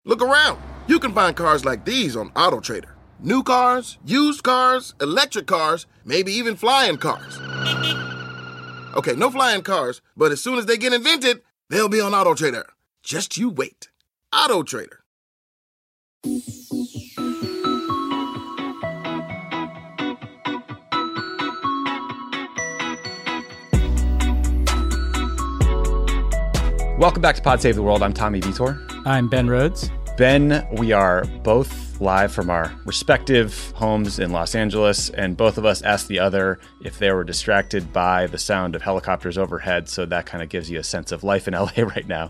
Look around. You can find cars like these on AutoTrader. New cars, used cars, electric cars, maybe even flying cars. Okay, no flying cars, but as soon as they get invented, they'll be on AutoTrader. Just you wait. AutoTrader. Welcome back to Pod Save the World. I'm Tommy Vitor. I'm Ben Rhodes. Ben, we are both live from our respective homes in Los Angeles, and both of us asked the other if they were distracted by the sound of helicopters overhead, so that kind of gives you a sense of life in LA right now.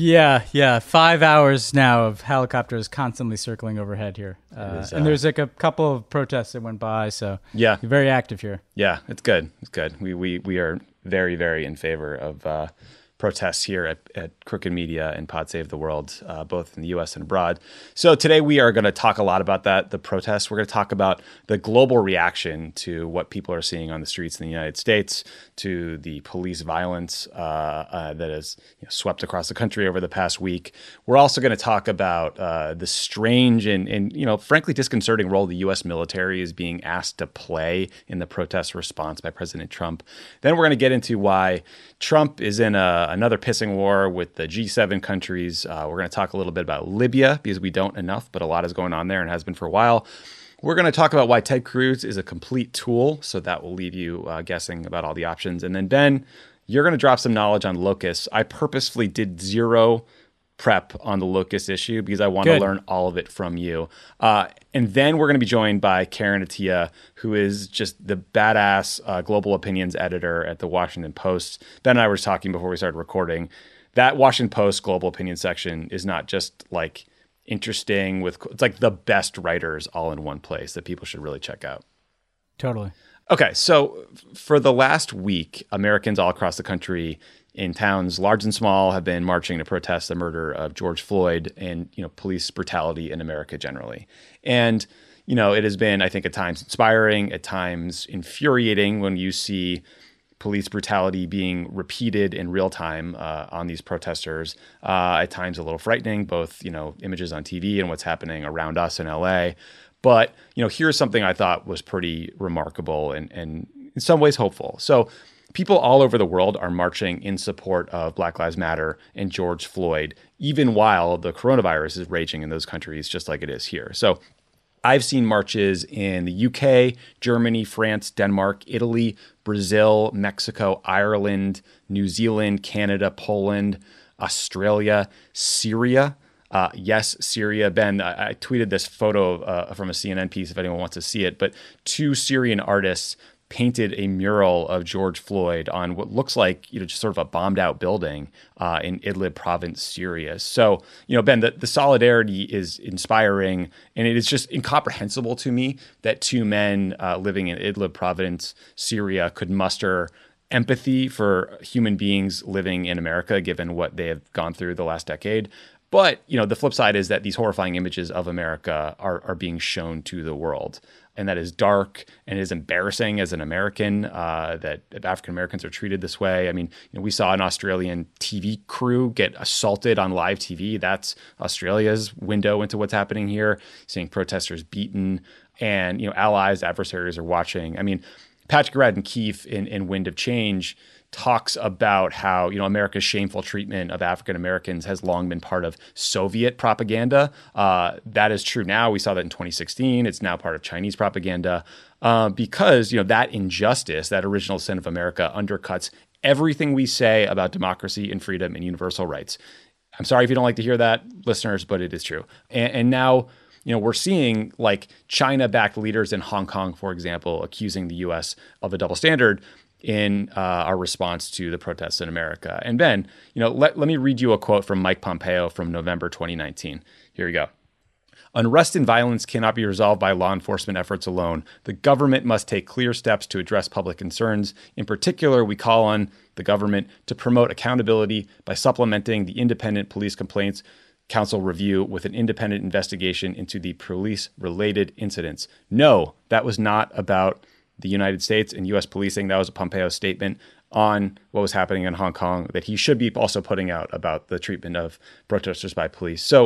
Yeah. 5 hours now of helicopters constantly circling overhead here. And there's like a couple of protests that went by, so yeah, very active here. Yeah, it's good. It's good. We are very, very in favor of protests here at Crooked Media and Pod Save the World, both in the U.S. and abroad. So today we are going to talk a lot about that, the protests. We're going to talk about the global reaction to what people are seeing on the streets in the United States, to the police violence that has swept across the country over the past week. We're also going to talk about the strange and frankly disconcerting role the U.S. military is being asked to play in the protest response by President Trump. Then we're going to get into why Trump is in another pissing war with the G7 countries. We're going to talk a little bit about Libya because we don't enough, but a lot is going on there and has been for a while. We're going to talk about why Ted Cruz is a complete tool, so that will leave you guessing about all the options. And then, Ben, you're going to drop some knowledge on locusts. I purposefully did zero prep on the locust issue because I want to learn all of it from you. And then we're going to be joined by Karen Attiah, who is just the badass global opinions editor at the Washington Post. Ben and I were talking before we started recording. That Washington Post global opinion section is not just like interesting it's like the best writers all in one place that people should really check out. Totally. Okay, so for the last week, Americans all across the country in towns large and small have been marching to protest the murder of George Floyd and police brutality in America generally. And it has been, I think, at times inspiring, at times infuriating when you see police brutality being repeated in real time on these protesters. At times a little frightening, both images on TV and what's happening around us in LA. But here's something I thought was pretty remarkable and in some ways hopeful. So people all over the world are marching in support of Black Lives Matter and George Floyd, even while the coronavirus is raging in those countries, just like it is here. So I've seen marches in the UK, Germany, France, Denmark, Italy, Brazil, Mexico, Ireland, New Zealand, Canada, Poland, Australia, Syria. Yes, Syria. Ben, I tweeted this photo from a CNN piece if anyone wants to see it, but 2 Syrian artists painted a mural of George Floyd on what looks like, just sort of a bombed out building in Idlib province, Syria. So, Ben, the solidarity is inspiring, and it is just incomprehensible to me that 2 men living in Idlib province, Syria, could muster empathy for human beings living in America, given what they have gone through the last decade. But, the flip side is that these horrifying images of America are being shown to the world. And that is dark and is embarrassing as an American that African Americans are treated this way. I mean, we saw an Australian TV crew get assaulted on live TV. That's Australia's window into what's happening here, seeing protesters beaten and, allies, adversaries are watching. I mean, Patrick Radden Keefe in Wind of Change talks about how, America's shameful treatment of African Americans has long been part of Soviet propaganda. That is true now. We saw that in 2016. It's now part of Chinese propaganda because, that injustice, that original sin of America undercuts everything we say about democracy and freedom and universal rights. I'm sorry if you don't like to hear that, listeners, but it is true. And now, we're seeing like China-backed leaders in Hong Kong, for example, accusing the U.S. of a double standard in our response to the protests in America. And Ben, let me read you a quote from Mike Pompeo from November 2019. Here we go. Unrest and violence cannot be resolved by law enforcement efforts alone. The government must take clear steps to address public concerns. In particular, we call on the government to promote accountability by supplementing the Independent Police Complaints Council review with an independent investigation into the police-related incidents. No, that was not about the United States and U.S. policing. That was a Pompeo statement on what was happening in Hong Kong that he should be also putting out about the treatment of protesters by police. So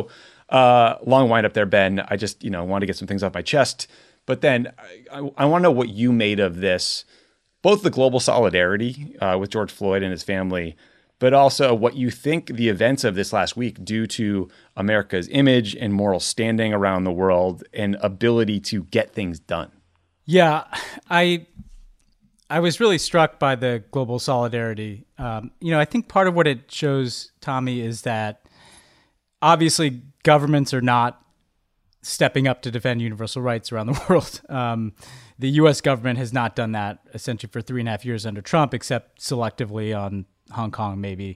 Long wind up there, Ben. I just, want to get some things off my chest. But then I want to know what you made of this, both the global solidarity with George Floyd and his family, but also what you think the events of this last week do to America's image and moral standing around the world and ability to get things done. Yeah, I was really struck by the global solidarity. I think part of what it shows, Tommy, is that obviously governments are not stepping up to defend universal rights around the world. The U.S. government has not done that essentially for 3.5 years under Trump, except selectively on Hong Kong, maybe.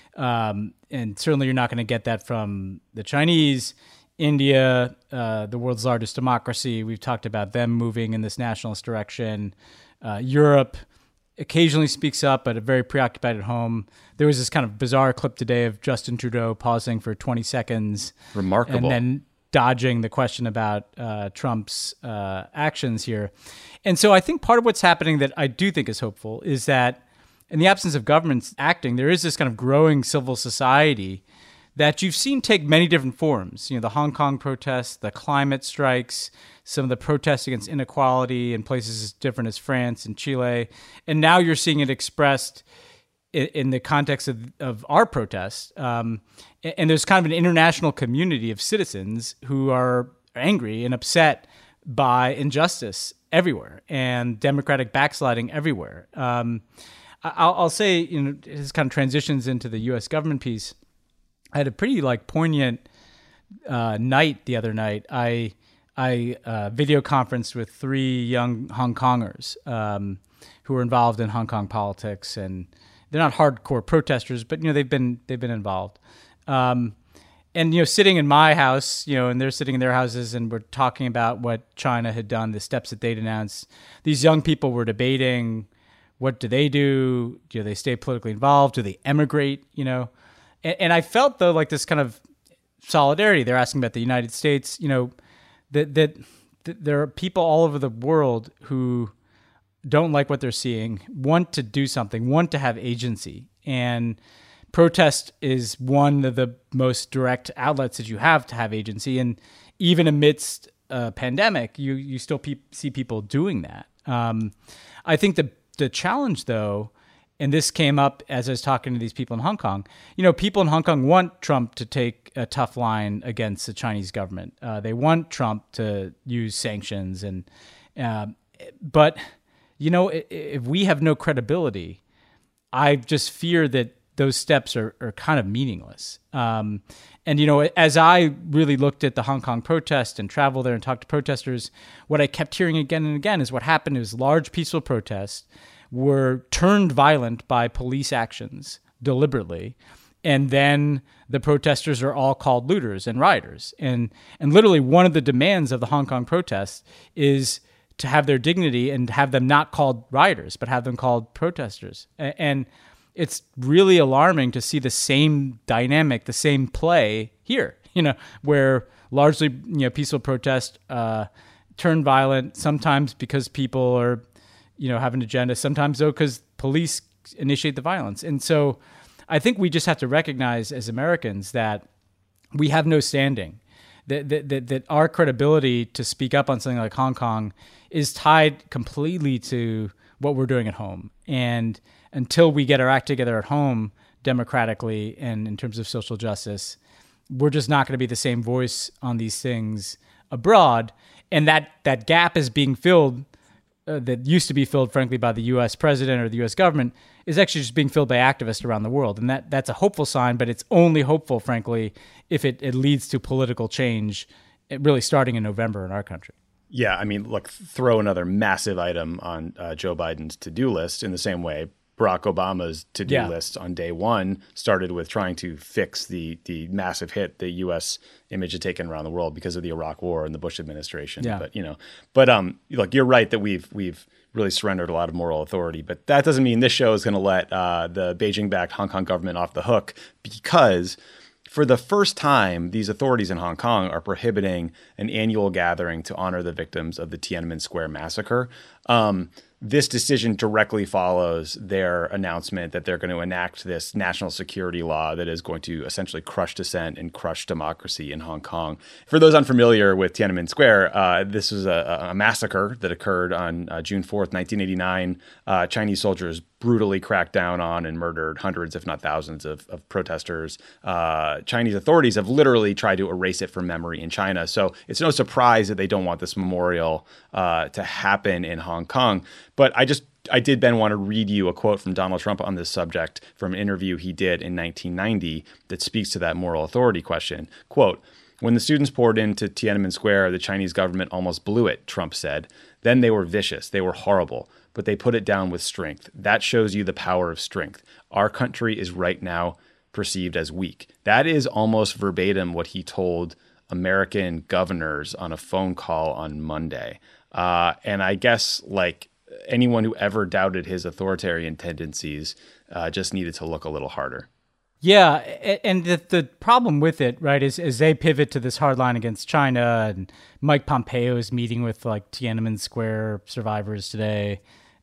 And certainly you're not going to get that from the Chinese, India, the world's largest democracy. We've talked about them moving in this nationalist direction. Europe occasionally speaks up, but are very preoccupied at home. There was this kind of bizarre clip today of Justin Trudeau pausing for 20 seconds. Remarkable. And then dodging the question about Trump's actions here. And so I think part of what's happening that I do think is hopeful is that in the absence of governments acting, there is this kind of growing civil society that you've seen take many different forms. The Hong Kong protests, the climate strikes, some of the protests against inequality in places as different as France and Chile. And now you're seeing it expressed in the context of our protests. And there's kind of an international community of citizens who are angry and upset by injustice everywhere and democratic backsliding everywhere. I'll say, this kind of transitions into the U.S. government piece. I had a pretty poignant night the other night. I video conferenced with 3 young Hong Kongers who were involved in Hong Kong politics, and they're not hardcore protesters, but they've been involved. And sitting in my house, and they're sitting in their houses, and we're talking about what China had done, the steps that they'd announced. These young people were debating, what do they do? Do they stay politically involved? Do they emigrate? And I felt though this kind of solidarity. They're asking about the United States. That there are people all over the world who don't like what they're seeing, want to do something, want to have agency. And protest is one of the most direct outlets that you have to have agency. And even amidst a pandemic, you still see people doing that. I think the challenge, though, and this came up as I was talking to these people in Hong Kong, people in Hong Kong want Trump to take a tough line against the Chinese government. They want Trump to use sanctions. But if we have no credibility, I just fear that those steps are kind of meaningless. As I really looked at the Hong Kong protest and traveled there and talked to protesters, what I kept hearing again and again is what happened is large peaceful protests were turned violent by police actions deliberately. And then the protesters are all called looters and rioters. And literally one of the demands of the Hong Kong protests is to have their dignity and have them not called rioters, but have them called protesters. And it's really alarming to see the same dynamic, the same play here, where largely, peaceful protest turn violent, sometimes because people are, have an agenda, sometimes though because police initiate the violence. And so I think we just have to recognize as Americans that we have no standing, that our credibility to speak up on something like Hong Kong is tied completely to what we're doing at home. And until we get our act together at home democratically and in terms of social justice, we're just not going to be the same voice on these things abroad. And that gap is being filled, that used to be filled, frankly, by the U.S. president or the U.S. government, is actually just being filled by activists around the world. And that's a hopeful sign, but it's only hopeful, frankly, if it leads to political change, really starting in November in our country. Yeah, I mean, look, throw another massive item on Joe Biden's to-do list in the same way Barack Obama's to-do list on day one started with trying to fix the massive hit the U.S. image had taken around the world because of the Iraq War and the Bush administration. Yeah. But look, you're right that we've really surrendered a lot of moral authority, but that doesn't mean this show is going to let the Beijing-backed Hong Kong government off the hook, because for the first time, these authorities in Hong Kong are prohibiting an annual gathering to honor the victims of the Tiananmen Square massacre. this decision directly follows their announcement that they're going to enact this national security law that is going to essentially crush dissent and crush democracy in Hong Kong. For those unfamiliar with Tiananmen Square, this was a massacre that occurred on June 4th, 1989. Chinese soldiers brutally cracked down on and murdered hundreds, if not thousands, of protesters. Chinese authorities have literally tried to erase it from memory in China. So it's no surprise that they don't want this memorial to happen in Hong Kong. But I did, Ben, want to read you a quote from Donald Trump on this subject from an interview he did in 1990 that speaks to that moral authority question. Quote, "When the students poured into Tiananmen Square, the Chinese government almost blew it," Trump said. "Then they were vicious. They were horrible. But they put it down with strength. That shows you the power of strength. Our country is right now perceived as weak." That is almost verbatim what he told American governors on a phone call on Monday. And I guess like anyone who ever doubted his authoritarian tendencies just needed to look a little harder. Yeah, and the problem with it, right, is as they pivot to this hard line against China, and Mike Pompeo is meeting with like Tiananmen Square survivors today.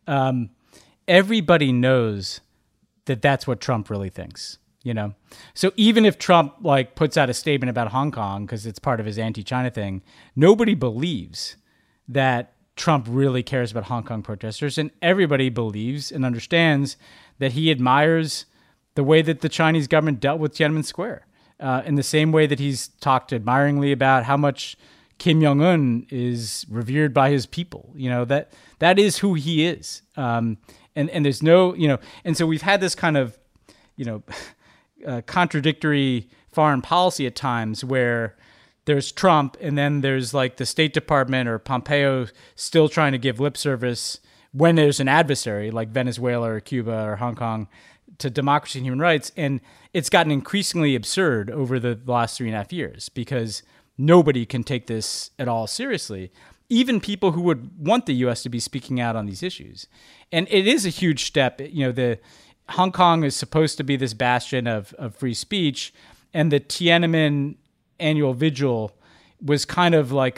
Everybody knows that that's what Trump really thinks, you know? So even if Trump like puts out a statement about Hong Kong because it's part of his anti-China thing, nobody believes that Trump really cares about Hong Kong protesters. And everybody believes and understands that he admires the way that the Chinese government dealt with Tiananmen Square, in the same way that he's talked admiringly about how much Kim Jong-un is revered by his people. You know, that is who he is. And there's no, you know, and so we've had this kind of, you know, contradictory foreign policy at times where there's Trump and then there's like the State Department or Pompeo still trying to give lip service when there's an adversary like Venezuela or Cuba or Hong Kong to democracy and human rights. And it's gotten increasingly absurd over the last 3.5 years because nobody can take this at all seriously, even people who would want the U.S. to be speaking out on these issues. And it is a huge step. You know, the Hong Kong is supposed to be this bastion of free speech, and the Tiananmen annual vigil was kind of like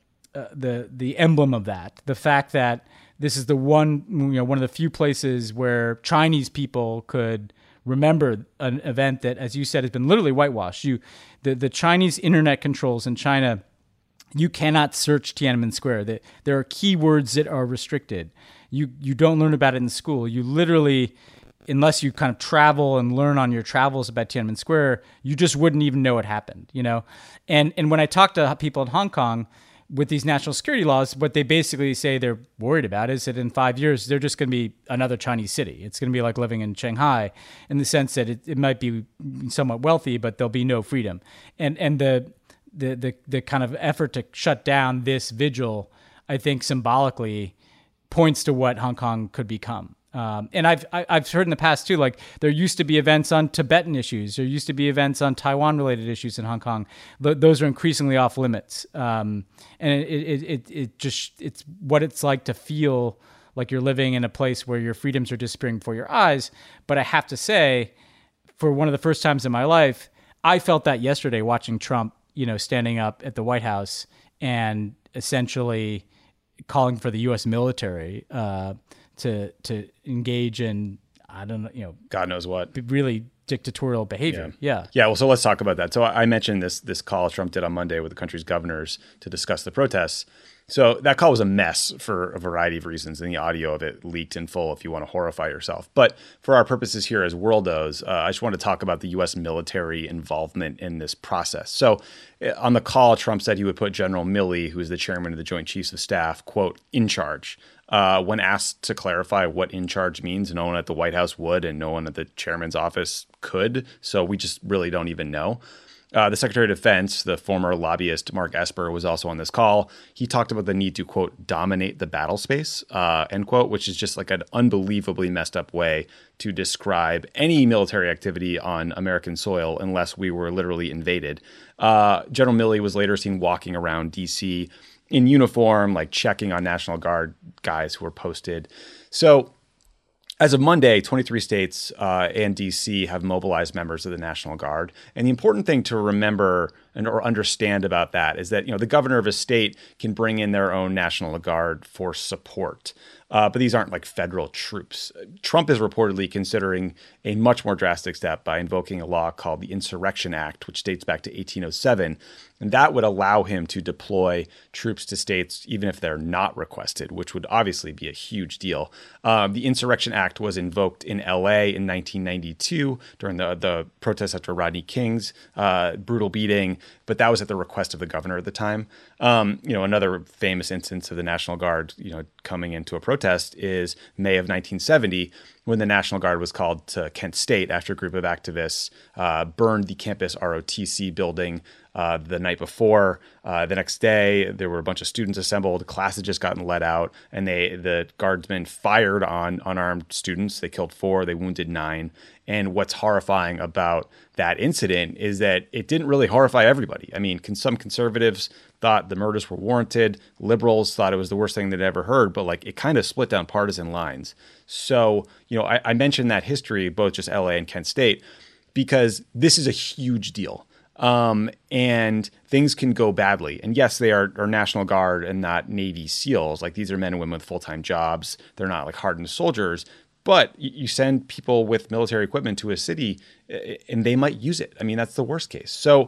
the emblem of that. The fact that this is the one of the few places where Chinese people could remember an event that, as you said, has been literally whitewashed. The Chinese internet controls in China, you cannot search Tiananmen Square. There are keywords that are restricted. You don't learn about it in school. You literally, unless you kind of travel and learn on your travels about Tiananmen Square, you just wouldn't even know it happened, you know? And when I talk to people in Hong Kong with these national security laws, what they basically say they're worried about is that in 5 years, they're just going to be another Chinese city. It's going to be like living in Shanghai in the sense that it might be somewhat wealthy, but there'll be no freedom. And the kind of effort to shut down this vigil, I think symbolically points to what Hong Kong could become. And I've heard in the past too, like there used to be events on Tibetan issues. There used to be events on Taiwan-related issues in Hong Kong. Those are increasingly off limits. And it's what it's like to feel like you're living in a place where your freedoms are disappearing before your eyes. But I have to say, for one of the first times in my life, I felt that yesterday watching Trump, standing up at the White House and essentially calling for the U.S. military to engage in, I don't know, God knows what, really dictatorial behavior. Yeah. Well, so let's talk about that. So I mentioned this call Trump did on Monday with the country's governors to discuss the protests. So that call was a mess for a variety of reasons, and the audio of it leaked in full if you want to horrify yourself. But for our purposes here as Worldos, I just want to talk about the U.S. military involvement in this process. So on the call, Trump said he would put General Milley, who is the chairman of the Joint Chiefs of Staff, quote, in charge. When asked to clarify what in charge means, no one at the White House would, and no one at the chairman's office could. So we just really don't even know. The Secretary of Defense, the former lobbyist Mark Esper, was also on this call. He talked about the need to, quote, dominate the battle space, end quote, which is just like an unbelievably messed up way to describe any military activity on American soil unless we were literally invaded. General Milley was later seen walking around D.C. in uniform, like checking on National Guard guys who were posted. So as of Monday, 23 states and D.C. have mobilized members of the National Guard. And the important thing to remember or understand about that is that, the governor of a state can bring in their own National Guard for support. But these aren't like federal troops. Trump is reportedly considering a much more drastic step by invoking a law called the Insurrection Act, which dates back to 1807. And that would allow him to deploy troops to states even if they're not requested, which would obviously be a huge deal. The Insurrection Act was invoked in LA in 1992 during the protests after Rodney King's brutal beating, but that was at the request of the governor at the time. Another famous instance of the National Guard, coming into a protest is May of 1970, when the National Guard was called to Kent State after a group of activists burned the campus ROTC building the night before. The next day, there were a bunch of students assembled. Class had just gotten let out, and the guardsmen fired on unarmed students. They killed 4, they wounded 9. And what's horrifying about that incident is that it didn't really horrify everybody. I mean, some conservatives thought the murders were warranted. Liberals thought it was the worst thing they'd ever heard, but it kind of split down partisan lines. So, I mentioned that history, both just LA and Kent State, because this is a huge deal. And things can go badly. And yes, they are National Guard and not Navy SEALs. These are men and women with full-time jobs. They're not hardened soldiers. But you send people with military equipment to a city and they might use it. I mean, that's the worst case. So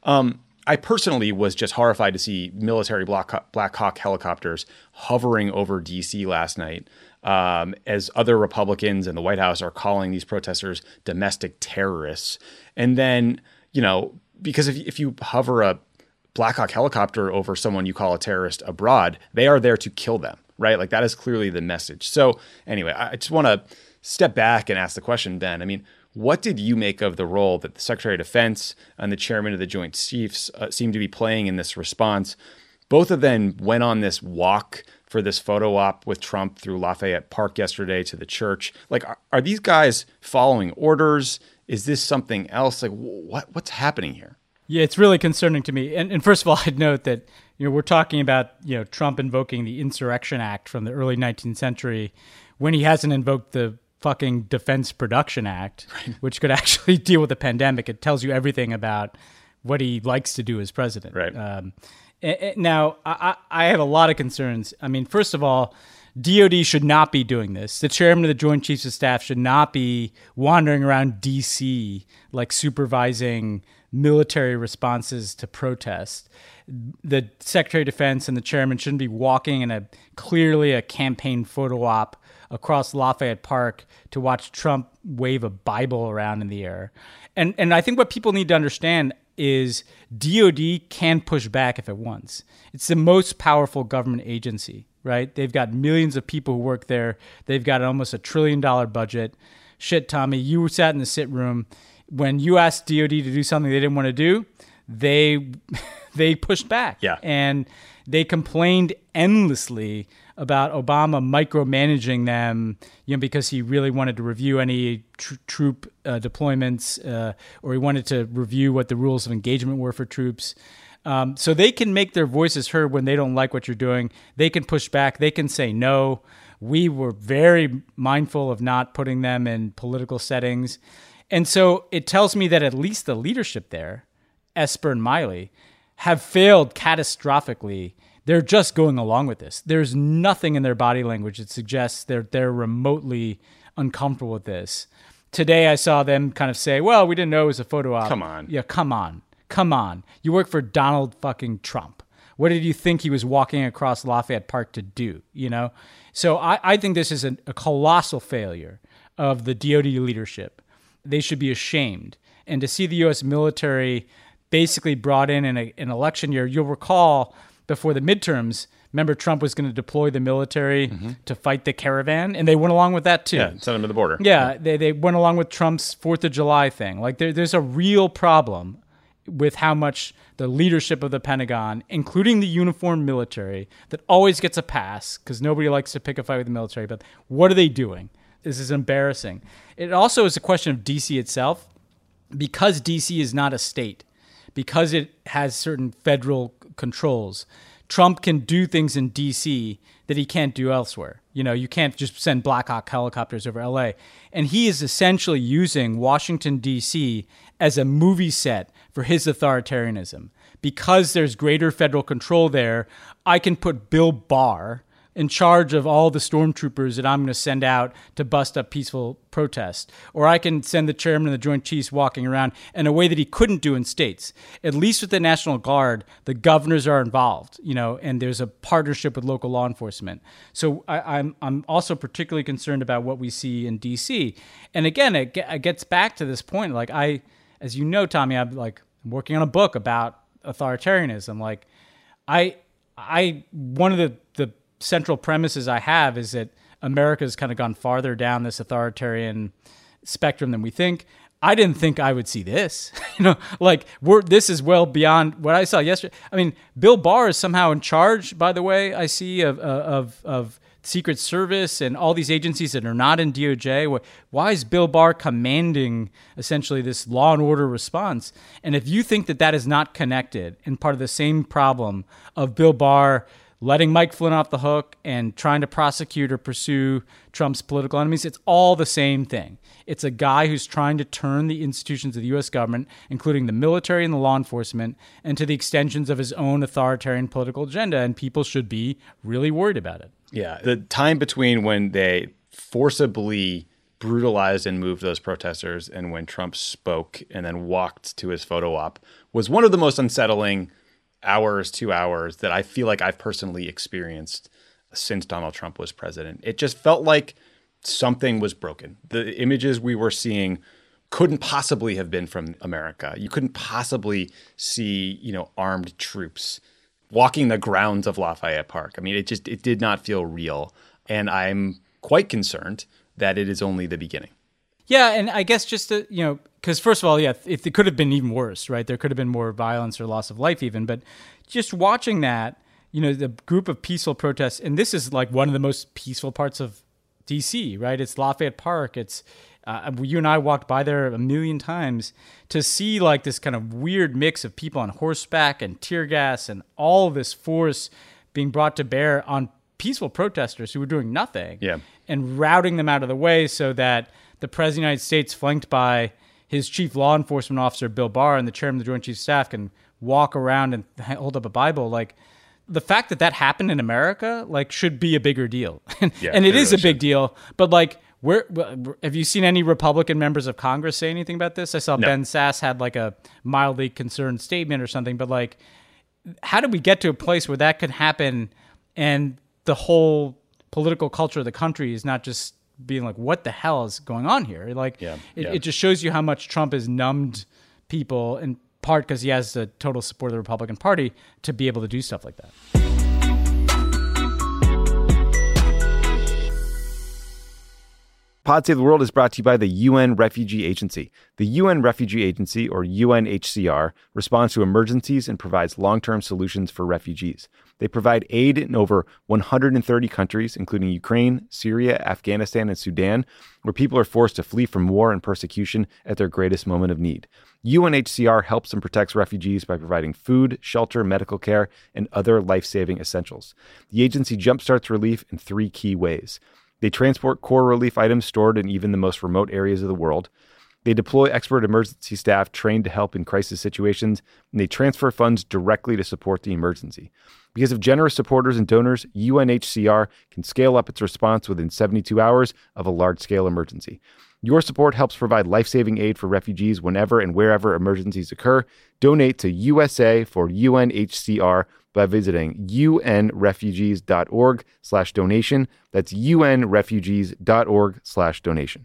I personally was just horrified to see military Black Hawk helicopters hovering over D.C. last night as other Republicans in the White House are calling these protesters domestic terrorists. And then, because if you hover a Black Hawk helicopter over someone you call a terrorist abroad, they are there to kill them. Right? That is clearly the message. So anyway, I just want to step back and ask the question, Ben. I mean, what did you make of the role that the Secretary of Defense and the Chairman of the Joint Chiefs seem to be playing in this response? Both of them went on this walk for this photo op with Trump through Lafayette Park yesterday to the church. Are these guys following orders? Is this something else? What's happening here? Yeah, it's really concerning to me. And first of all, I'd note that we're talking about Trump invoking the Insurrection Act from the early 19th century when he hasn't invoked the fucking Defense Production Act, right, which could actually deal with the pandemic. It tells you everything about what he likes to do as president. Right. Now, I have a lot of concerns. I mean, first of all, DOD should not be doing this. The chairman of the Joint Chiefs of Staff should not be wandering around D.C. supervising military responses to protest. The Secretary of Defense and the chairman shouldn't be walking in clearly a campaign photo op across Lafayette Park to watch Trump wave a Bible around in the air. And I think what people need to understand is DOD can push back if it wants. It's the most powerful government agency, right? They've got millions of people who work there. They've got almost $1 trillion budget. Shit, Tommy, you sat in the sit room. When you asked DOD to do something they didn't want to do, they pushed back. Yeah. And they complained endlessly about Obama micromanaging them, because he really wanted to review any troop deployments, or he wanted to review what the rules of engagement were for troops. So they can make their voices heard when they don't like what you're doing. They can push back. They can say no. We were very mindful of not putting them in political settings. And so it tells me that at least the leadership there, Esper and Miley, have failed catastrophically. They're just going along with this. There's nothing in their body language that suggests they're remotely uncomfortable with this. Today I saw them kind of say, well, we didn't know it was a photo op. Come on. Yeah, come on. You work for Donald fucking Trump. What did you think he was walking across Lafayette Park to do, So I think this is a colossal failure of the DOD leadership. They should be ashamed. And to see the U.S. military basically brought in an election year, you'll recall before the midterms, remember Trump was going to deploy the military to fight the caravan, and they went along with that too. Yeah, send them to the border. Yeah, they went along with Trump's 4th of July thing. There's a real problem with how much the leadership of the Pentagon, including the uniformed military, that always gets a pass because nobody likes to pick a fight with the military, but what are they doing? This is embarrassing. It also is a question of D.C. itself. Because D.C. is not a state, because it has certain federal controls, Trump can do things in D.C. that he can't do elsewhere. You can't just send Black Hawk helicopters over L.A. And he is essentially using Washington, D.C. as a movie set for his authoritarianism. because there's greater federal control there, I can put Bill Barr in charge of all the stormtroopers that I'm going to send out to bust up peaceful protest. Or I can send the chairman of the Joint Chiefs walking around in a way that he couldn't do in states. At least with the National Guard, the governors are involved, and there's a partnership with local law enforcement. So I'm also particularly concerned about what we see in D.C. And again, it gets back to this point. Like as you know, Tommy, I'm working on a book about authoritarianism. One of the central premises I have is that America's kind of gone farther down this authoritarian spectrum than we think. I didn't think I would see this. This is well beyond what I saw yesterday. I mean, Bill Barr is somehow in charge, by the way, I see, of Secret Service and all these agencies that are not in DOJ. Why is Bill Barr commanding essentially this law and order response? And if you think that is not connected and part of the same problem of Bill Barr letting Mike Flynn off the hook and trying to prosecute or pursue Trump's political enemies, it's all the same thing. It's a guy who's trying to turn the institutions of the U.S. government, including the military and the law enforcement, into the extensions of his own authoritarian political agenda, and people should be really worried about it. Yeah, the time between when they forcibly brutalized and moved those protesters and when Trump spoke and then walked to his photo op was one of the most unsettling 2 hours that I feel like I've personally experienced since Donald Trump was president. It just felt like something was broken. The images we were seeing couldn't possibly have been from America. You couldn't possibly see, armed troops walking the grounds of Lafayette Park. I mean, it did not feel real. And I'm quite concerned that it is only the beginning. Yeah, and I guess just to, because first of all, yeah, it could have been even worse, right? There could have been more violence or loss of life even. But just watching that, the group of peaceful protests, and this is like one of the most peaceful parts of D.C., right? It's Lafayette Park. It's you and I walked by there a million times to see like this kind of weird mix of people on horseback and tear gas and all this force being brought to bear on peaceful protesters who were doing nothing, and routing them out of the way so that the President of the United States, flanked by his chief law enforcement officer, Bill Barr, and the chairman of the Joint Chiefs of Staff can walk around and hold up a Bible. Like, the fact that happened in America, should be a bigger deal. And it is a big deal. But, have you seen any Republican members of Congress say anything about this? I saw Ben Sass had, a mildly concerned statement or something. But, how did we get to a place where that could happen and the whole political culture of the country is not just being what the hell is going on here? It just shows you how much Trump has numbed people, in part because he has the total support of the Republican Party, to be able to do stuff like that. Pod Save the World is brought to you by the UN Refugee Agency. The UN Refugee Agency, or UNHCR, responds to emergencies and provides long-term solutions for refugees. They provide aid in over 130 countries, including Ukraine, Syria, Afghanistan, and Sudan, where people are forced to flee from war and persecution at their greatest moment of need. UNHCR helps and protects refugees by providing food, shelter, medical care, and other life-saving essentials. The agency jumpstarts relief in 3 key ways. They transport core relief items stored in even the most remote areas of the world. They deploy expert emergency staff trained to help in crisis situations, and they transfer funds directly to support the emergency. Because of generous supporters and donors, UNHCR can scale up its response within 72 hours of a large-scale emergency. Your support helps provide life-saving aid for refugees whenever and wherever emergencies occur. Donate to USA for UNHCR by visiting unrefugees.org/donation. That's unrefugees.org/donation.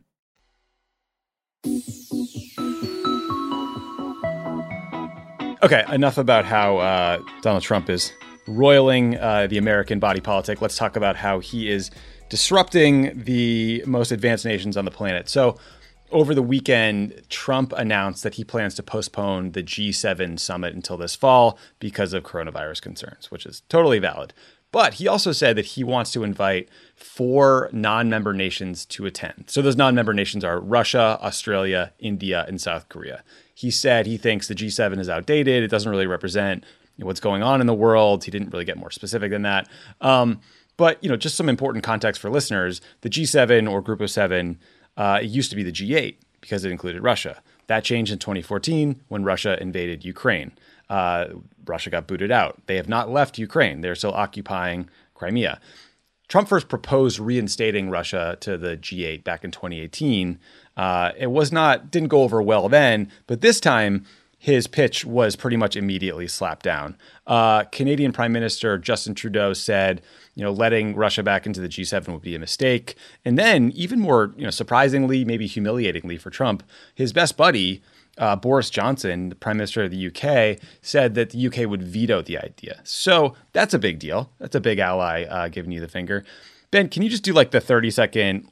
Okay, enough about how Donald Trump is roiling the American body politic. Let's talk about how he is disrupting the most advanced nations on the planet. So over the weekend, Trump announced that he plans to postpone the G7 summit until this fall because of coronavirus concerns, which is totally valid. But he also said that he wants to invite 4 non-member nations to attend. So those non-member nations are Russia, Australia, India, and South Korea. He said he thinks the G7 is outdated. It doesn't really represent what's going on in the world. He didn't really get more specific than that. But, just some important context for listeners. The G7 or Group of 7, it used to be the G8 because it included Russia. That changed in 2014 when Russia invaded Ukraine. Russia got booted out. They have not left Ukraine. They're still occupying Crimea. Trump first proposed reinstating Russia to the G8 back in 2018. It didn't go over well then, but this time his pitch was pretty much immediately slapped down. Canadian Prime Minister Justin Trudeau said, letting Russia back into the G7 would be a mistake. And then, even more, surprisingly, maybe humiliatingly for Trump, his best buddy, Boris Johnson, the Prime Minister of the UK, said that the UK would veto the idea. So that's a big deal. That's a big ally giving you the finger. Ben, can you just do like the 30-second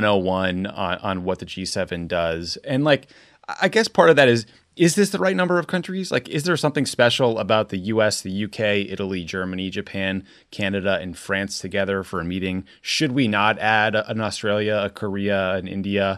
101 on what the G7 does? And I guess part of that is this the right number of countries? Is there something special about the US, the UK, Italy, Germany, Japan, Canada, and France together for a meeting? Should we not add an Australia, a Korea, an India?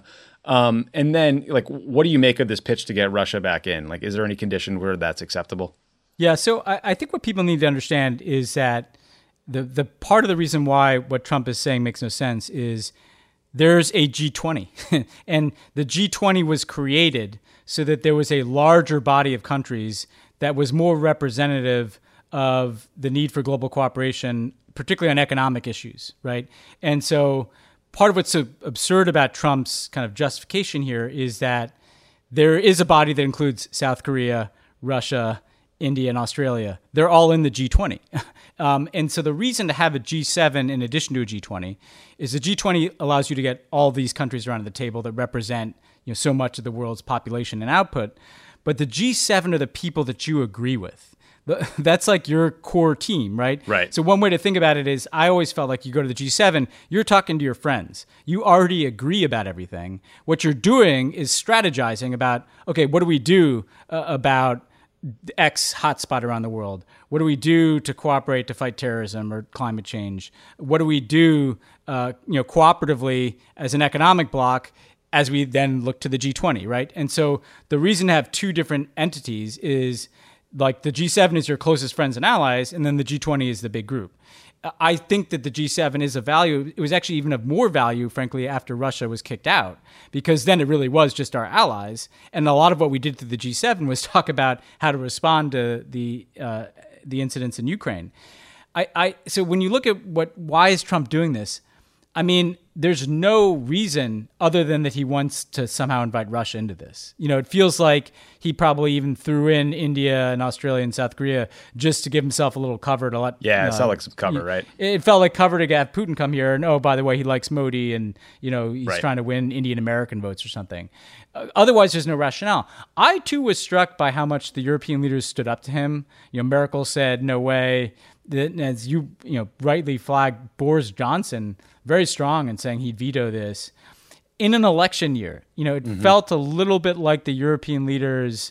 And then, what do you make of this pitch to get Russia back in? Is there any condition where that's acceptable? Yeah, so I think what people need to understand is that the part of the reason why what Trump is saying makes no sense is there's a G20. And the G20 was created so that there was a larger body of countries that was more representative of the need for global cooperation, particularly on economic issues, right? And so part of what's so absurd about Trump's kind of justification here is that there is a body that includes South Korea, Russia, India, and Australia. They're all in the G20. And so the reason to have a G7 in addition to a G20 is the G20 allows you to get all these countries around the table that represent so much of the world's population and output. But the G7 are the people that you agree with. That's like your core team, right? Right. So one way to think about it is I always felt like you go to the G7, you're talking to your friends. You already agree about everything. What you're doing is strategizing about, okay, what do we do about X hotspot around the world? What do we do to cooperate to fight terrorism or climate change? What do we do, cooperatively as an economic bloc as we then look to the G20, right? And so the reason to have two different entities is the G7 is your closest friends and allies, and then the G20 is the big group. I think that the G7 is of value. It was actually even of more value, frankly, after Russia was kicked out, because then it really was just our allies. And a lot of what we did through the G7 was talk about how to respond to the incidents in Ukraine. So when you look at why is Trump doing this? I mean, there's no reason other than that he wants to somehow invite Russia into this. It feels like he probably even threw in India and Australia and South Korea just to give himself a little cover to let... Yeah, it felt like some cover, right? It felt like cover to have Putin come here. And, oh, by the way, he likes Modi and, he's right. trying to win Indian American votes or something. Otherwise, there's no rationale. I, too, was struck by how much the European leaders stood up to him. Merkel said, no way. As you rightly flagged, Boris Johnson, very strong in saying he'd veto this. In an election year, it felt a little bit like the European leaders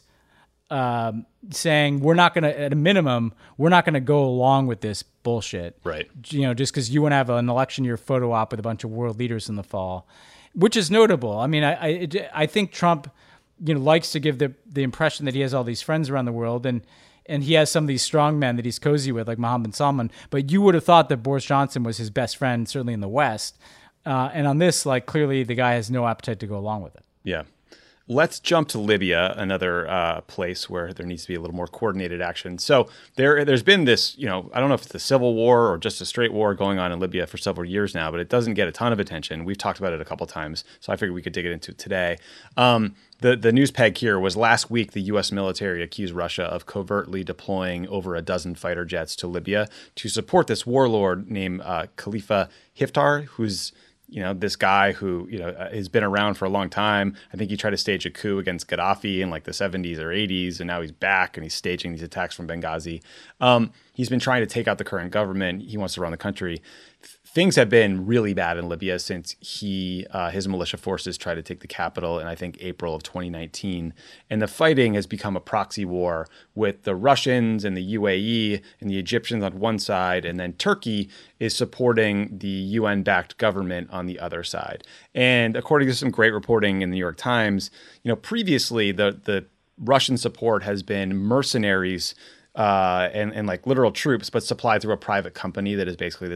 saying, we're not going to, at a minimum, we're not going to go along with this bullshit. Right. Just because you want to have an election year photo op with a bunch of world leaders in the fall, which is notable. I mean, I think Trump, likes to give the impression that he has all these friends around the world, and he has some of these strong men that he's cozy with, like Mohammed bin Salman. But you would have thought that Boris Johnson was his best friend, certainly in the West. And on this, clearly the guy has no appetite to go along with it. Yeah. Let's jump to Libya, another place where there needs to be a little more coordinated action. So there's been this, I don't know if it's a civil war or just a straight war going on in Libya for several years now, but it doesn't get a ton of attention. We've talked about it a couple times, so I figured we could dig it into today. The news peg here was last week the U.S. military accused Russia of covertly deploying over a dozen fighter jets to Libya to support this warlord named Khalifa Haftar, who's this guy who, has been around for a long time. I think he tried to stage a coup against Gaddafi in the 70s or 80s, and now he's back and he's staging these attacks from Benghazi. He's been trying to take out the current government. He wants to run the country. Things have been really bad in Libya since his militia forces tried to take the capital in, I think, April of 2019. And the fighting has become a proxy war with the Russians and the UAE and the Egyptians on one side, and then Turkey is supporting the UN-backed government on the other side. And according to some great reporting in the New York Times, previously the Russian support has been mercenaries and literal troops, but supplied through a private company that is basically this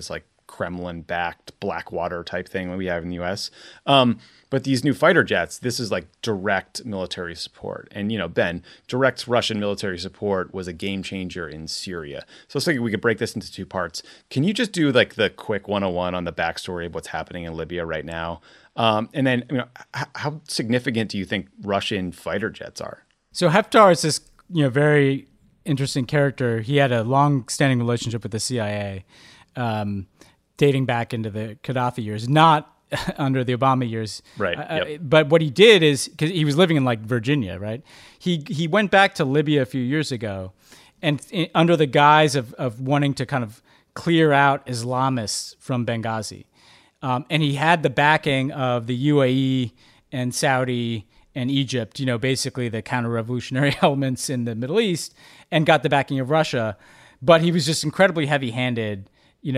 Kremlin-backed Blackwater type thing we have in the U.S. But these new fighter jets, this is like direct military support. And, Ben, direct Russian military support was a game changer in Syria. So I was thinking we could break this into two parts. Can you just do like the quick 101 on the backstory of what's happening in Libya right now? And then, how significant do you think Russian fighter jets are? So Haftar is this, very interesting character. He had a long-standing relationship with the CIA, dating back into the Gaddafi years, not under the Obama years. Right. Yep. But what he did is, because he was living in like Virginia, right? He went back to Libya a few years ago, and under the guise of wanting to kind of clear out Islamists from Benghazi. And he had the backing of the UAE and Saudi and Egypt, basically the counter-revolutionary elements in the Middle East, and got the backing of Russia. But he was just incredibly heavy-handed,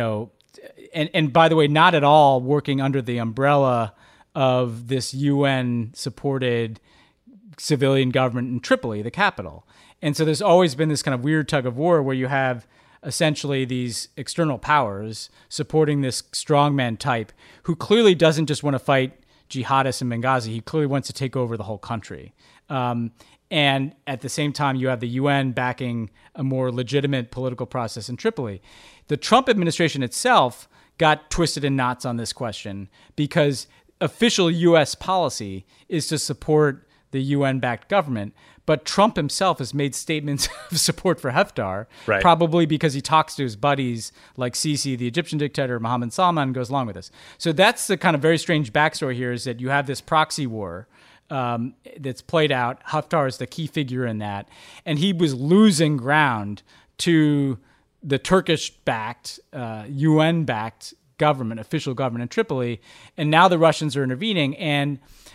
and by the way, not at all working under the umbrella of this UN-supported civilian government in Tripoli, the capital. And so there's always been this kind of weird tug of war where you have essentially these external powers supporting this strongman type who clearly doesn't just want to fight jihadists in Benghazi. He clearly wants to take over the whole country. And at the same time, you have the UN backing a more legitimate political process in Tripoli. The Trump administration itself got twisted in knots on this question because official U.S. policy is to support the UN-backed government. But Trump himself has made statements of support for Haftar, right, probably because he talks to his buddies like Sisi, the Egyptian dictator, Mohammed Salman, and goes along with this. So that's the kind of very strange backstory here, is that you have this proxy war that's played out. Haftar is the key figure in that. And he was losing ground to the Turkish-backed, UN-backed government, official government in Tripoli. And now the Russians are intervening. And,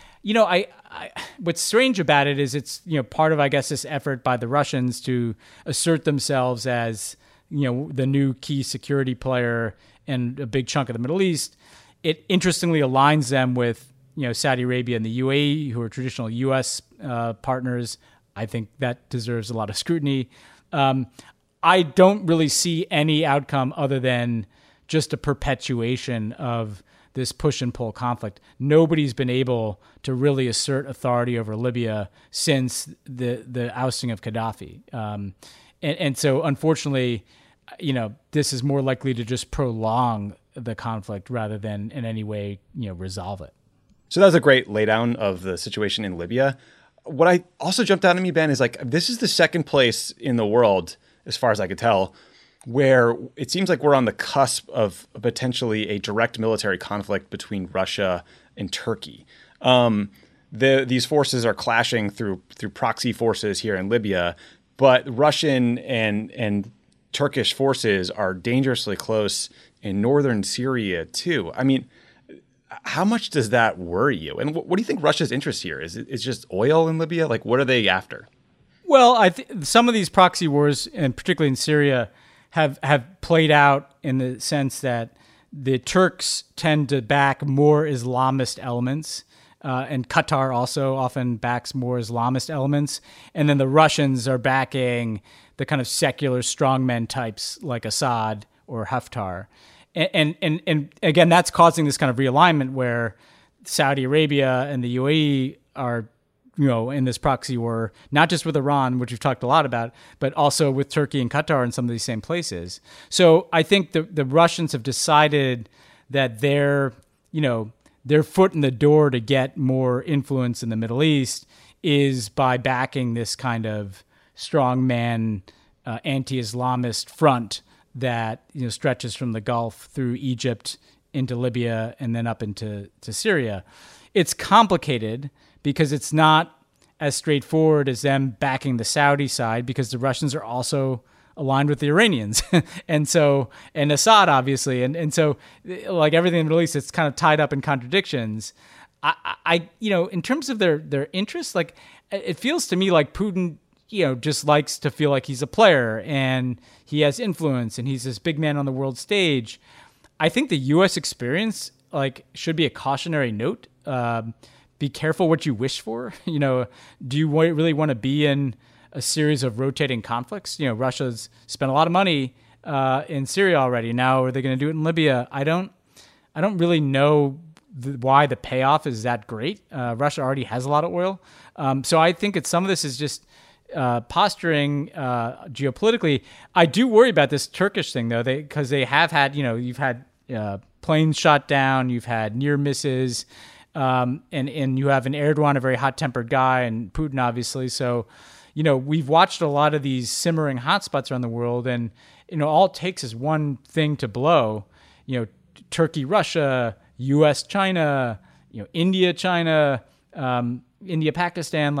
what's strange about it is it's, part of, I guess, this effort by the Russians to assert themselves as, the new key security player in a big chunk of the Middle East. It interestingly aligns them with, Saudi Arabia and the UAE, who are traditional U.S. Partners. I think that deserves a lot of scrutiny. I don't really see any outcome other than just a perpetuation of this push and pull conflict. Nobody's been able to really assert authority over Libya since the ousting of Gaddafi. And so unfortunately, this is more likely to just prolong the conflict rather than in any way, resolve it. So that was a great laydown of the situation in Libya. What I also jumped out at me, Ben, is like, this is the second place in the world, as far as I could tell, where it seems like we're on the cusp of potentially a direct military conflict between Russia and Turkey. These forces are clashing through proxy forces here in Libya, but Russian and Turkish forces are dangerously close in northern Syria too. I mean, how much does that worry you? And what do you think Russia's interest here is? It's just oil in Libya? Like, what are they after? Well, some of these proxy wars, and particularly in Syria, have played out in the sense that the Turks tend to back more Islamist elements, and Qatar also often backs more Islamist elements, and then the Russians are backing the kind of secular strongmen types like Assad or Haftar. And again, that's causing this kind of realignment where Saudi Arabia and the UAE are, in this proxy war, not just with Iran, which we've talked a lot about, but also with Turkey and Qatar in some of these same places. So I think the Russians have decided that their foot in the door to get more influence in the Middle East is by backing this kind of strongman anti-Islamist front that stretches from the Gulf through Egypt into Libya and then up into Syria. It's complicated because it's not as straightforward as them backing the Saudi side, because the Russians are also aligned with the Iranians and Assad, obviously. And so, like everything in the Middle East, it's kind of tied up in contradictions. I in terms of their interests, like, it feels to me like Putin just likes to feel like he's a player and he has influence and he's this big man on the world stage. I think the U.S. experience should be a cautionary note. Be careful what you wish for. Do you really want to be in a series of rotating conflicts? Russia's spent a lot of money in Syria already. Now are they going to do it in Libya? I don't really know why the payoff is that great. Russia already has a lot of oil. So I think some of this is just posturing geopolitically. I do worry about this Turkish thing, though, because they have had, you've had planes shot down, you've had near misses, and you have an Erdogan, a very hot-tempered guy, and Putin, obviously. So, we've watched a lot of these simmering hotspots around the world, and, all it takes is one thing to blow. Turkey, Russia, U.S., China, India, China, India, Pakistan,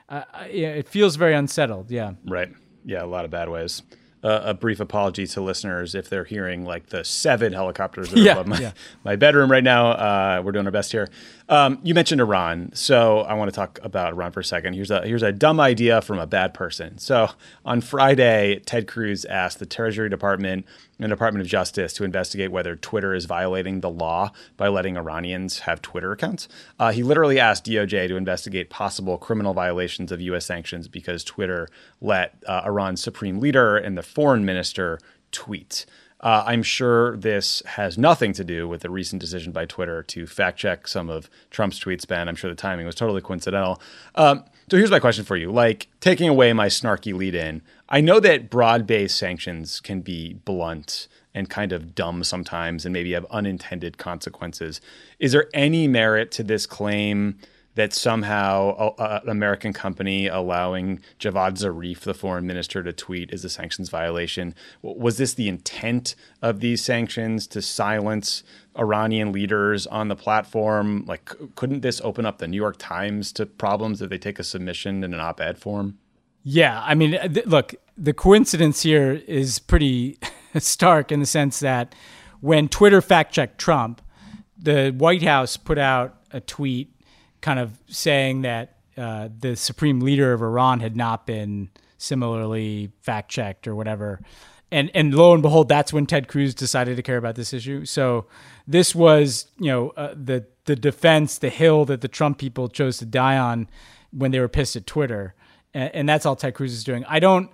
it feels very unsettled. Yeah. Right. Yeah, a lot of bad ways. A brief apology to listeners if they're hearing the 7 helicopters that are above my bedroom right now. We're doing our best here. You mentioned Iran, so I want to talk about Iran for a second. Here's a dumb idea from a bad person. So on Friday, Ted Cruz asked the Treasury Department and the Department of Justice to investigate whether Twitter is violating the law by letting Iranians have Twitter accounts. He literally asked DOJ to investigate possible criminal violations of U.S. sanctions because Twitter let Iran's supreme leader and the foreign minister tweet. I'm sure this has nothing to do with the recent decision by Twitter to fact check some of Trump's tweets, Ben. I'm sure the timing was totally coincidental. So here's my question for you. Taking away my snarky lead in, I know that broad-based sanctions can be blunt and kind of dumb sometimes and maybe have unintended consequences. Is there any merit to this claim that somehow an American company allowing Javad Zarif, the foreign minister, to tweet is a sanctions violation? Was this the intent of these sanctions, to silence Iranian leaders on the platform? Couldn't this open up the New York Times to problems if they take a submission in an op-ed form? Yeah, I mean, look, the coincidence here is pretty stark in the sense that when Twitter fact-checked Trump, the White House put out a tweet kind of saying that the supreme leader of Iran had not been similarly fact-checked or whatever. And lo and behold, that's when Ted Cruz decided to care about this issue. So this was, the defense, the hill that the Trump people chose to die on when they were pissed at Twitter. And that's all Ted Cruz is doing.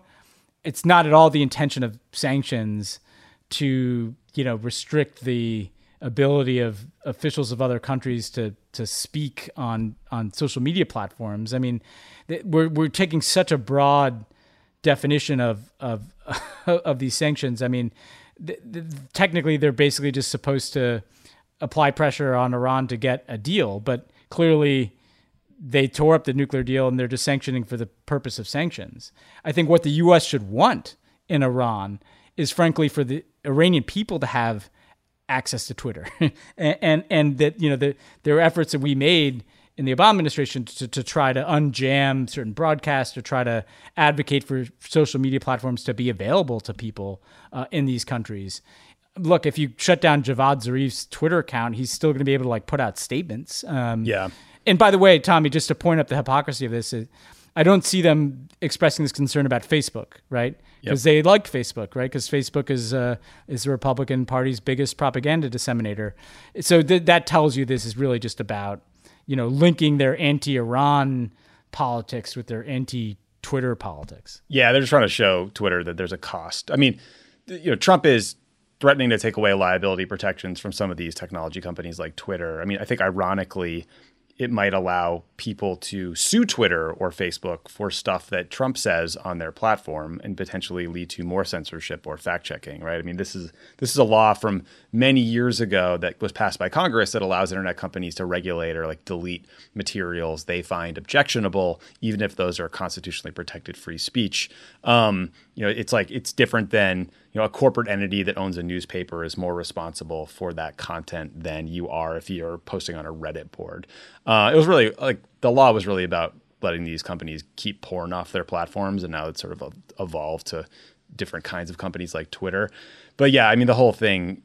It's not at all the intention of sanctions to, restrict the ability of officials of other countries to speak on social media platforms. I mean, we're taking such a broad definition of these sanctions. I mean, technically they're basically just supposed to apply pressure on Iran to get a deal, but clearly they tore up the nuclear deal and they're just sanctioning for the purpose of sanctions. I think what the U.S. should want in Iran is, frankly, for the Iranian people to have access to Twitter, and that there are efforts that we made in the Obama administration to try to unjam certain broadcasts, to try to advocate for social media platforms to be available to people in these countries. Look, if you shut down Javad Zarif's Twitter account, he's still going to be able to put out statements. Yeah. And by the way, Tommy, just to point up the hypocrisy of this, I don't see them expressing this concern about Facebook, right? Because they like Facebook, right? Because Facebook is the Republican Party's biggest propaganda disseminator. So that tells you this is really just about, linking their anti-Iran politics with their anti-Twitter politics. Yeah, they're just trying to show Twitter that there's a cost. I mean, Trump is threatening to take away liability protections from some of these technology companies like Twitter. I mean, I think ironically, it might allow people to sue Twitter or Facebook for stuff that Trump says on their platform and potentially lead to more censorship or fact-checking, right? I mean, this is a law from many years ago that was passed by Congress that allows internet companies to regulate or delete materials they find objectionable, even if those are constitutionally protected free speech. It's different than a corporate entity that owns a newspaper is more responsible for that content than you are if you're posting on a Reddit board. It was really the law was really about letting these companies keep porn off their platforms, and now it's sort of evolved to different kinds of companies like Twitter. But yeah, I mean, the whole thing,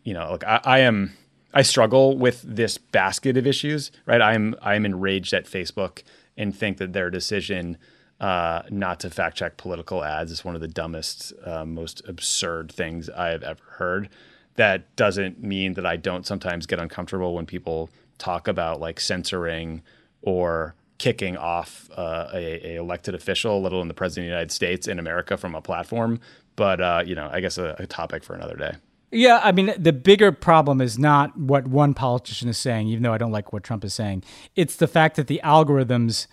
I struggle with this basket of issues, right? I'm enraged at Facebook and think that their decision not to fact check political ads is one of the dumbest, most absurd things I have ever heard. That doesn't mean that I don't sometimes get uncomfortable when people talk about censoring or kicking off a elected official, let alone the president of the United States in America, from a platform. But, I guess a topic for another day. Yeah, I mean, the bigger problem is not what one politician is saying, even though I don't like what Trump is saying. It's the fact that the algorithms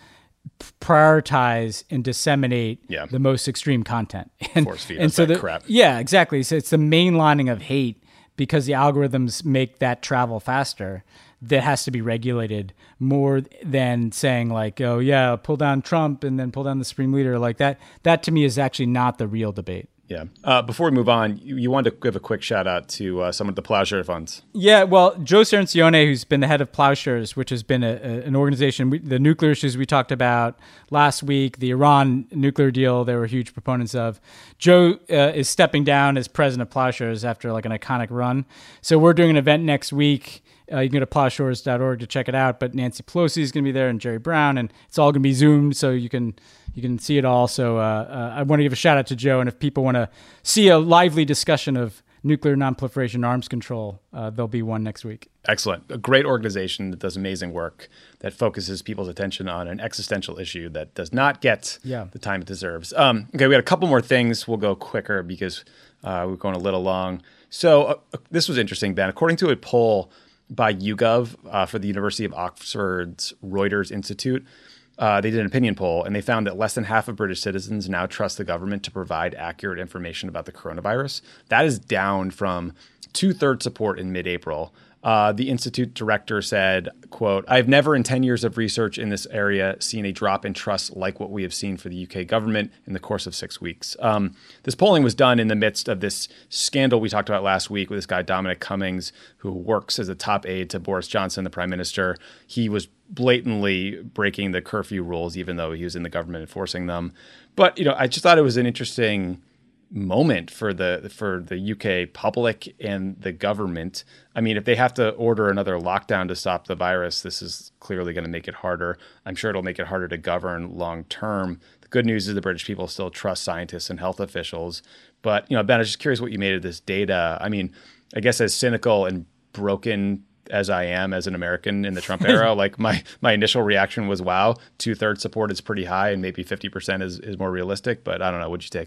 prioritize and disseminate the most extreme content. Force feed us that crap. Yeah, exactly. So it's the mainlining of hate because the algorithms make that travel faster that has to be regulated more than saying like, oh, yeah, pull down Trump and then pull down the Supreme Leader. Like that to me is actually not the real debate. Yeah. Before we move on, you wanted to give a quick shout out to some of the Plowshare funds. Yeah, well, Joe Cerancione, who's been the head of Plowshares, which has been an organization, the nuclear issues we talked about last week, the Iran nuclear deal, they were huge proponents of. Joe is stepping down as president of Plowshares after like an iconic run. So we're doing an event next week. You can go to plowshares.org to check it out. But Nancy Pelosi is going to be there and Jerry Brown, and it's all going to be Zoomed, so you can see it all. So I want to give a shout out to Joe. And if people want to see a lively discussion of nuclear nonproliferation arms control, there'll be one next week. Excellent. A great organization that does amazing work, that focuses people's attention on an existential issue that does not get the time it deserves. Okay, we got a couple more things. We'll go quicker because we're going a little long. So this was interesting, Ben. According to a poll by YouGov for the University of Oxford's Reuters Institute, they did an opinion poll, and they found that less than half of British citizens now trust the government to provide accurate information about the coronavirus. That is down from 2/3 support in mid-April. The Institute director said, quote, "I've never in 10 years of research in this area seen a drop in trust like what we have seen for the UK government in the course of 6 weeks." This polling was done in the midst of this scandal we talked about last week with this guy, Dominic Cummings, who works as a top aide to Boris Johnson, the prime minister. He was blatantly breaking the curfew rules, even though he was in the government enforcing them. But, I just thought it was an interesting moment for the UK public and the government. I mean, if they have to order another lockdown to stop the virus, this is clearly going to make it harder. I'm sure it'll make it harder to govern long term. The good news is the British people still trust scientists and health officials. But, Ben, I was just curious what you made of this data. I mean, I guess as cynical and broken as I am as an American in the Trump era, like my initial reaction was, wow, 2/3 support is pretty high and maybe 50% is more realistic. But I don't know. What'd you take?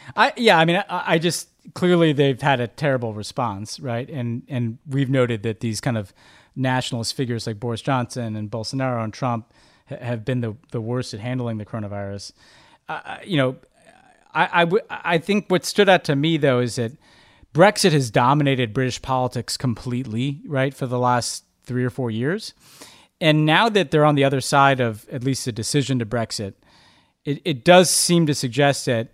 I just clearly they've had a terrible response, right? And we've noted that these kind of nationalist figures like Boris Johnson and Bolsonaro and Trump have been the worst at handling the coronavirus. I think what stood out to me though is that Brexit has dominated British politics completely, right, for the last 3 or 4 years. And now that they're on the other side of at least the decision to Brexit, it does seem to suggest that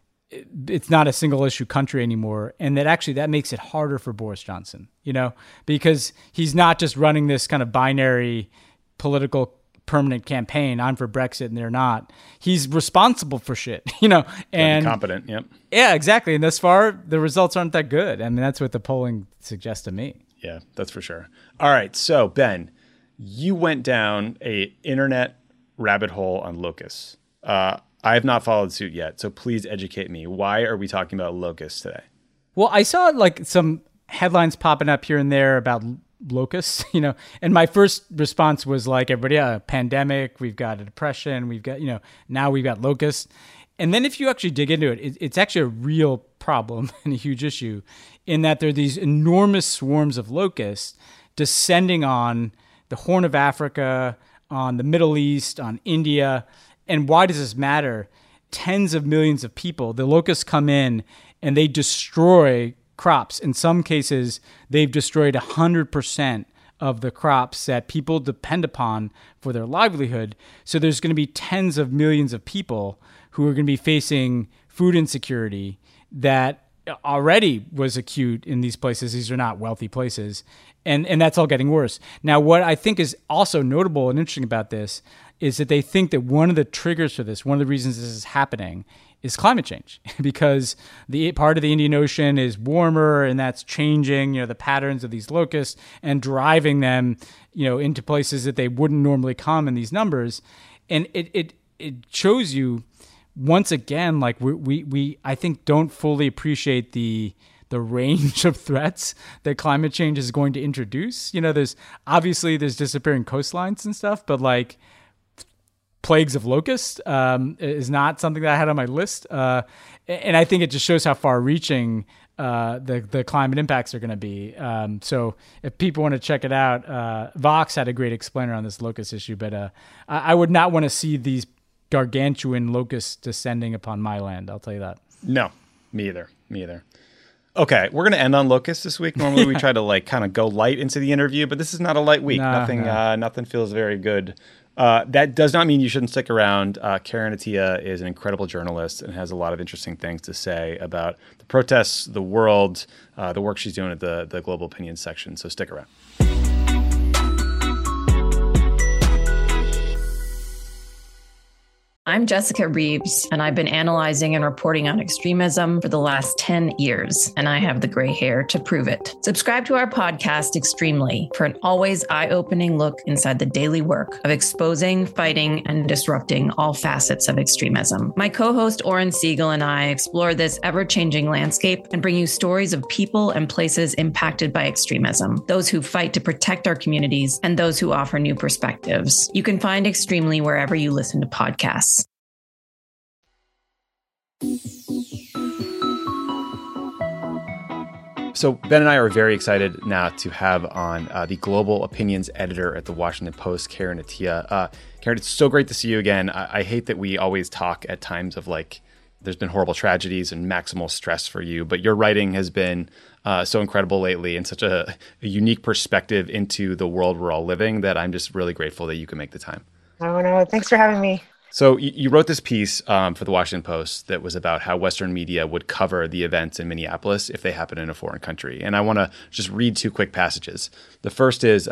it's not a single issue country anymore. And that actually that makes it harder for Boris Johnson, because he's not just running this kind of binary political permanent campaign. I'm for Brexit and they're not. He's responsible for shit, and competent. Yep. Yeah, exactly. And thus far the results aren't that good. I mean, that's what the polling suggests to me. Yeah, that's for sure. All right. So Ben, you went down a internet rabbit hole on locusts. I have not followed suit yet, so please educate me. Why are we talking about locusts today? Well, I saw like some headlines popping up here and there about locusts, and my first response was like, everybody, a pandemic, we've got a depression, we've got, now we've got locusts. And then if you actually dig into it, it's actually a real problem and a huge issue in that there are these enormous swarms of locusts descending on the Horn of Africa, on the Middle East, on India. And why does this matter? Tens of millions of people, the locusts come in and they destroy crops. In some cases, they've destroyed 100% of the crops that people depend upon for their livelihood. So there's going to be tens of millions of people who are going to be facing food insecurity that already was acute in these places. These are not wealthy places. And that's all getting worse. Now, what I think is also notable and interesting about this is that they think that one of the triggers for this, one of the reasons this is happening, is climate change, because the part of the Indian Ocean is warmer, and that's changing, the patterns of these locusts and driving them, into places that they wouldn't normally come in these numbers. And it shows you once again, like we I think don't fully appreciate the range of threats that climate change is going to introduce. There's disappearing coastlines and stuff, but like plagues of locusts is not something that I had on my list. And I think it just shows how far-reaching the climate impacts are going to be. So if people want to check it out, Vox had a great explainer on this locust issue, but I would not want to see these gargantuan locusts descending upon my land. I'll tell you that. No, me either. Okay, we're going to end on locusts this week. Normally we try to kind of go light into the interview, but this is not a light week. Nothing feels very good. That does not mean you shouldn't stick around. Karen Attiah is an incredible journalist and has a lot of interesting things to say about the protests, the world, the work she's doing at the Global Opinion section. So stick around. I'm Jessica Reeves, and I've been analyzing and reporting on extremism for the last 10 years, and I have the gray hair to prove it. Subscribe to our podcast, Extremely, for an always eye-opening look inside the daily work of exposing, fighting, and disrupting all facets of extremism. My co-host Oren Siegel and I explore this ever-changing landscape and bring you stories of people and places impacted by extremism, those who fight to protect our communities, and those who offer new perspectives. You can find Extremely wherever you listen to podcasts. So Ben and I are very excited now to have on the Global Opinions editor at the Washington Post, Karen Attiah. Karen, it's so great to see you again. I hate that we always talk at times of there's been horrible tragedies and maximal stress for you, but your writing has been so incredible lately and such a unique perspective into the world we're all living that I'm just really grateful that you can make the time. Oh, no, thanks for having me. So you wrote this piece for the Washington Post that was about how Western media would cover the events in Minneapolis if they happened in a foreign country. And I want to just read two quick passages. The first is,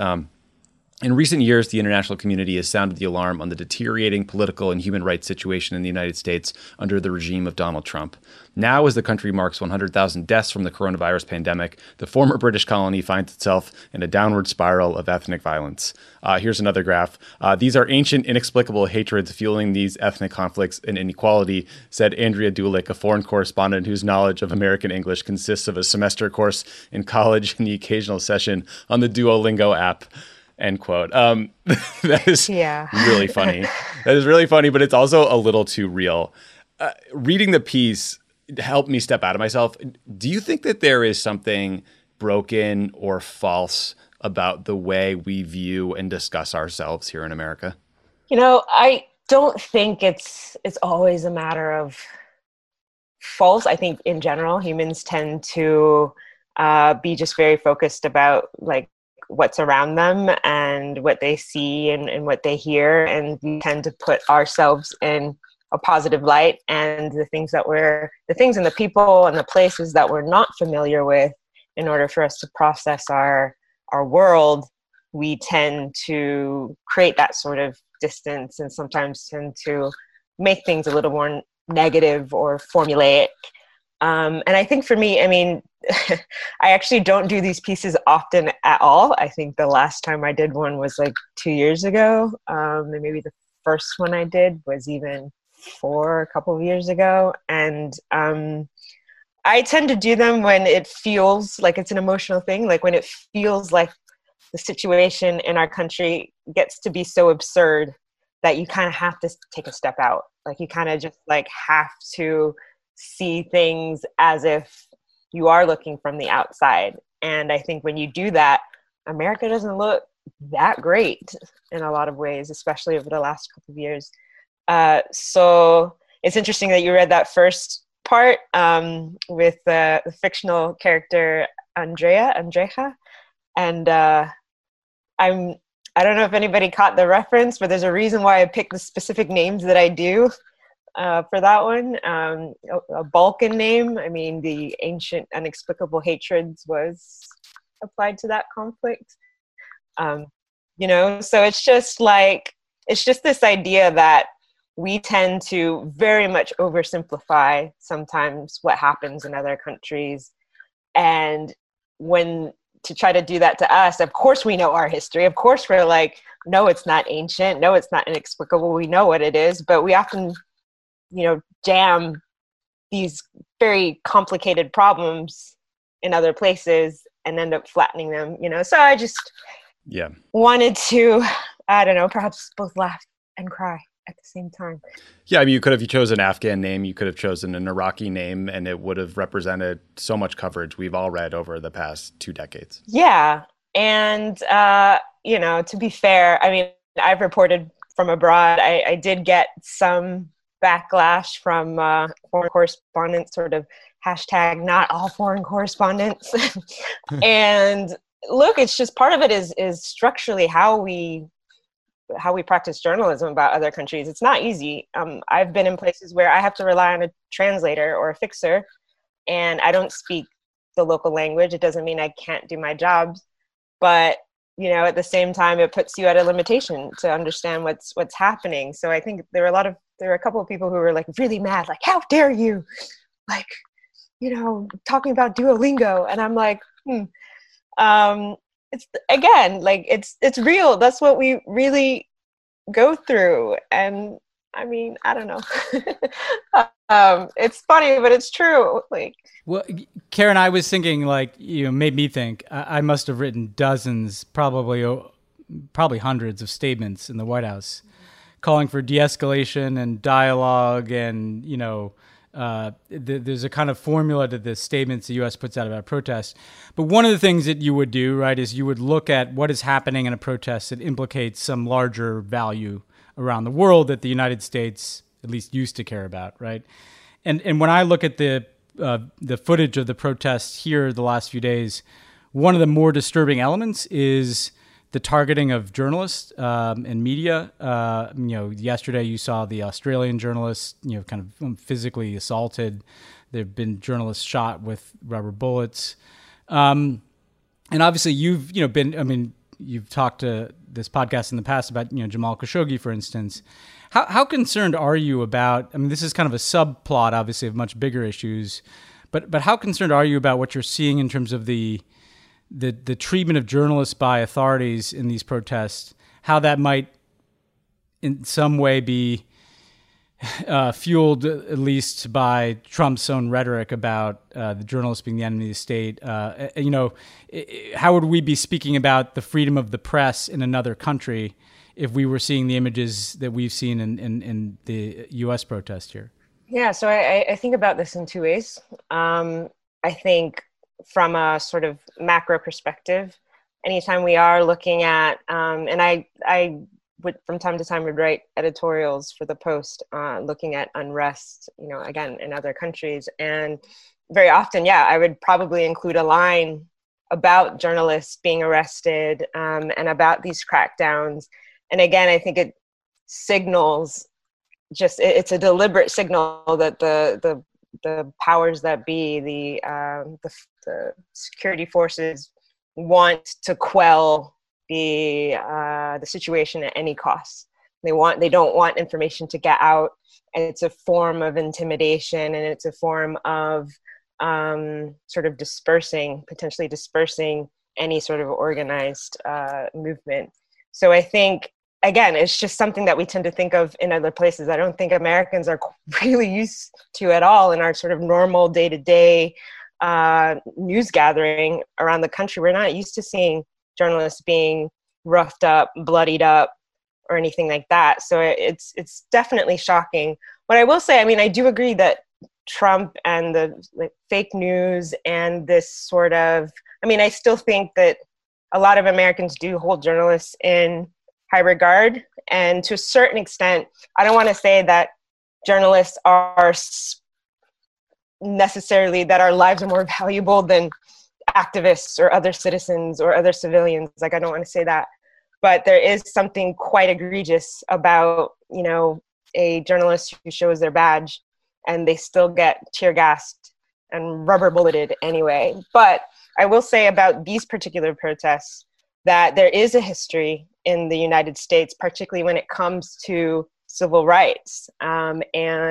in recent years, the international community has sounded the alarm on the deteriorating political and human rights situation in the United States under the regime of Donald Trump. Now, as the country marks 100,000 deaths from the coronavirus pandemic, the former British colony finds itself in a downward spiral of ethnic violence. Here's another graph. These are ancient, inexplicable hatreds fueling these ethnic conflicts and inequality, said Andrea Dulick, a foreign correspondent whose knowledge of American English consists of a semester course in college and the occasional session on the Duolingo app. End quote. That is really funny. That is really funny, but it's also a little too real. Reading the piece helped me step out of myself. Do you think that there is something broken or false about the way we view and discuss ourselves here in America? I don't think it's always a matter of false. I think in general, humans tend to be just very focused about what's around them and what they see and what they hear, and we tend to put ourselves in a positive light, and the things and the people and the places that we're not familiar with, in order for us to process our world, we tend to create that sort of distance and sometimes tend to make things a little more negative or formulaic. And I think for me, I actually don't do these pieces often at all. I think the last time I did one was 2 years ago. And maybe the first one I did was even a couple of years ago. And I tend to do them when it feels like it's an emotional thing, when it feels like the situation in our country gets to be so absurd that you kind of have to take a step out. You kind of just have to see things as if you are looking from the outside. And I think when you do that, America doesn't look that great in a lot of ways, especially over the last couple of years. So it's interesting that you read that first part with the fictional character Andreja. And I don't know if anybody caught the reference, but there's a reason why I picked the specific names that I do for that one. A Balkan name, the ancient inexplicable hatreds was applied to that conflict. So it's just this idea that we tend to very much oversimplify sometimes what happens in other countries. And when to try to do that to us, of course we know our history. Of course we're no, it's not ancient. No, it's not inexplicable. We know what it is, but we often, jam these very complicated problems in other places and end up flattening them, So I just wanted to, I don't know, perhaps both laugh and cry at the same time. Yeah, I mean, you could have chosen an Afghan name, you could have chosen an Iraqi name, and it would have represented so much coverage we've all read over the past 2 decades. Yeah. And, to be fair, I mean, I've reported from abroad. I did get some backlash from foreign correspondents, sort of hashtag not all foreign correspondents. And look, it's just part of it is structurally how we practice journalism about other countries. It's not easy. I've been in places where I have to rely on a translator or a fixer, and I don't speak the local language. It doesn't mean I can't do my job, but at the same time, it puts you at a limitation to understand what's happening. So I think there were a couple of people who were like really mad, like, how dare you, like, talking about Duolingo. And I'm like, it's again, like it's real. That's what we really go through. And I mean, I don't know. It's funny, but it's true. Like, well, Karen, I was thinking, like, made me think. I must have written dozens, probably hundreds of statements in the White House, calling for de-escalation and dialogue, and there's a kind of formula to the statements the U.S. puts out about protests. But one of the things that you would do, right, is you would look at what is happening in a protest that implicates some larger value around the world that the United States at least used to care about, right? And when I look at the footage of the protests here the last few days, one of the more disturbing elements is the targeting of journalists and media. Yesterday you saw the Australian journalists, kind of physically assaulted. There have been journalists shot with rubber bullets. And obviously you've talked to this podcast in the past about, Jamal Khashoggi, for instance. How concerned are you about, this is kind of a subplot, obviously, of much bigger issues, but how concerned are you about what you're seeing in terms of the treatment of journalists by authorities in these protests, how that might in some way be fueled at least by Trump's own rhetoric about the journalists being the enemy of the state? How would we be speaking about the freedom of the press in another country if we were seeing the images that we've seen in the U.S. protest here? Yeah, so I think about this in 2 ways. I think from a sort of macro perspective, anytime we are looking at, and I would from time to time would write editorials for the Post looking at unrest, again, in other countries. And very often, I would probably include a line about journalists being arrested and about these crackdowns. And again, I think it signals it's a deliberate signal that the powers that be, the security forces, want to quell the situation at any cost. They don't want information to get out, and it's a form of intimidation, and it's a form of sort of potentially dispersing any sort of organized movement. So I think, again, it's just something that we tend to think of in other places. I don't think Americans are really used to at all in our sort of normal day-to-day news gathering around the country. We're not used to seeing journalists being roughed up, bloodied up, or anything like that. So it's definitely shocking. What I will say, I do agree that Trump and the fake news and this sort of, I still think that a lot of Americans do hold journalists in high regard. And to a certain extent, I don't want to say that journalists are necessarily, that our lives are more valuable than activists or other citizens or other civilians. Like, I don't want to say that. But there is something quite egregious about, a journalist who shows their badge and they still get tear gassed and rubber bulleted anyway. But I will say about these particular protests that there is a history in the United States, particularly when it comes to civil rights and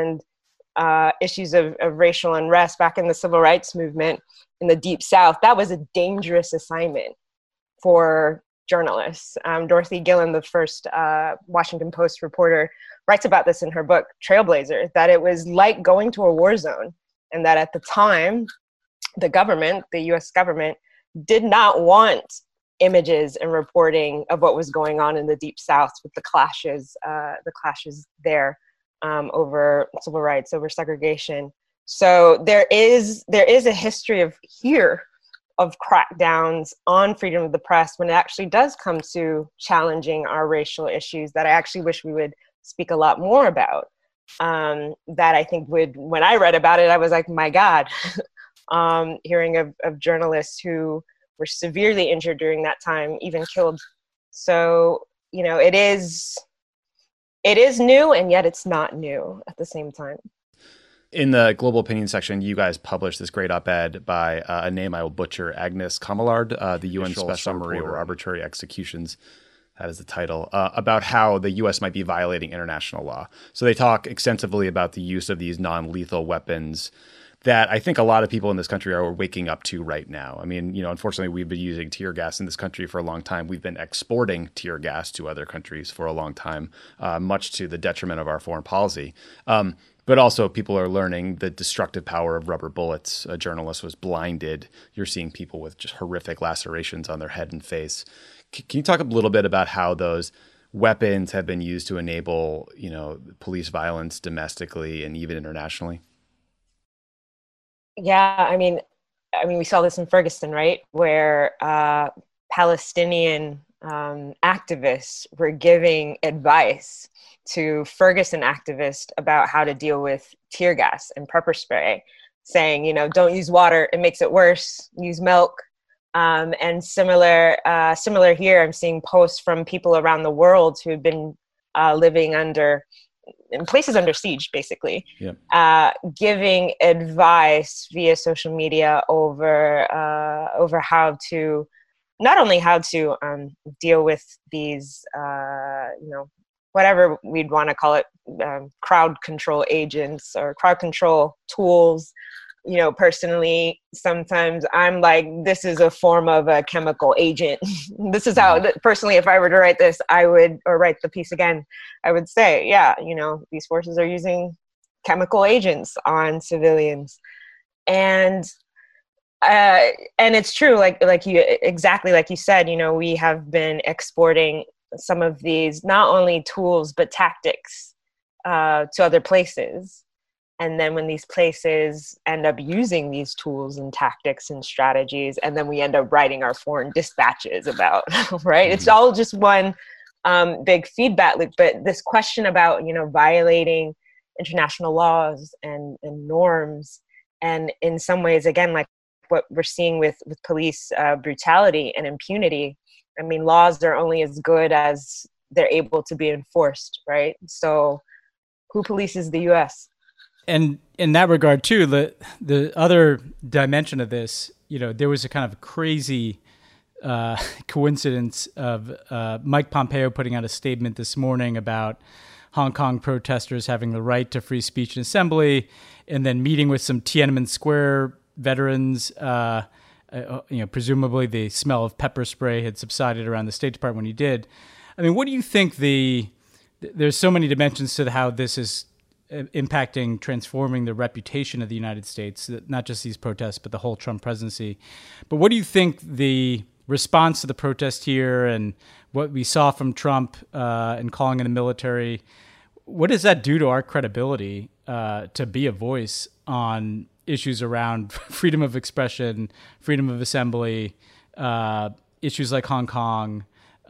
issues of racial unrest. Back in the civil rights movement in the Deep South, that was a dangerous assignment for journalists. Dorothy Gillen, the first Washington Post reporter, writes about this in her book, Trailblazer, that it was like going to a war zone, and that at the time, the US government, did not want images and reporting of what was going on in the Deep South with the clashes there over civil rights, over segregation. So there is a history of crackdowns on freedom of the press when it actually does come to challenging our racial issues that I actually wish we would speak a lot more about. That I think when I read about it, I was like, my God, hearing of journalists who were severely injured during that time, even killed. So, it is new, and yet it's not new at the same time. In the Global Opinion section, you guys published this great op-ed by a name I will butcher, Agnes Kamelard, the UN Special Summary over Arbitrary Executions. That is the title, about how the U.S. might be violating international law. So they talk extensively about the use of these non-lethal weapons that I think a lot of people in this country are waking up to right now. I mean, unfortunately, we've been using tear gas in this country for a long time. We've been exporting tear gas to other countries for a long time, much to the detriment of our foreign policy. But also people are learning the destructive power of rubber bullets. A journalist was blinded. You're seeing people with just horrific lacerations on their head and face. Can you talk a little bit about how those weapons have been used to enable, police violence domestically and even internationally? Yeah, I mean, we saw this in Ferguson, right, where Palestinian activists were giving advice to Ferguson activists about how to deal with tear gas and pepper spray, saying, don't use water, it makes it worse. Use milk. And similar here, I'm seeing posts from people around the world who have been living in places under siege, basically, giving advice via social media over how to deal with these, whatever we'd want to call it, crowd control agents or crowd control tools. Personally, sometimes I'm like, this is a form of a chemical agent. This is how, personally, if I were to write this, or write the piece again, I would say, these forces are using chemical agents on civilians. And it's true, exactly like you said, we have been exporting some of these, not only tools, but tactics to other places. And then when these places end up using these tools and tactics and strategies, and then we end up writing our foreign dispatches about, right? Mm-hmm. It's all just one big feedback loop. But this question about, violating international laws and norms, and in some ways, again, like what we're seeing with police brutality and impunity, I mean, laws are only as good as they're able to be enforced, right? So who polices the U.S.? And in that regard, too, the other dimension of this, there was a kind of crazy coincidence of Mike Pompeo putting out a statement this morning about Hong Kong protesters having the right to free speech and assembly, and then meeting with some Tiananmen Square veterans. Presumably the smell of pepper spray had subsided around the State Department when he did. I mean, what do you think there's so many dimensions to how this is impacting, transforming the reputation of the United States, not just these protests, but the whole Trump presidency. But what do you think the response to the protest here and what we saw from Trump and calling in the military, what does that do to our credibility to be a voice on issues around freedom of expression, freedom of assembly, issues like Hong Kong,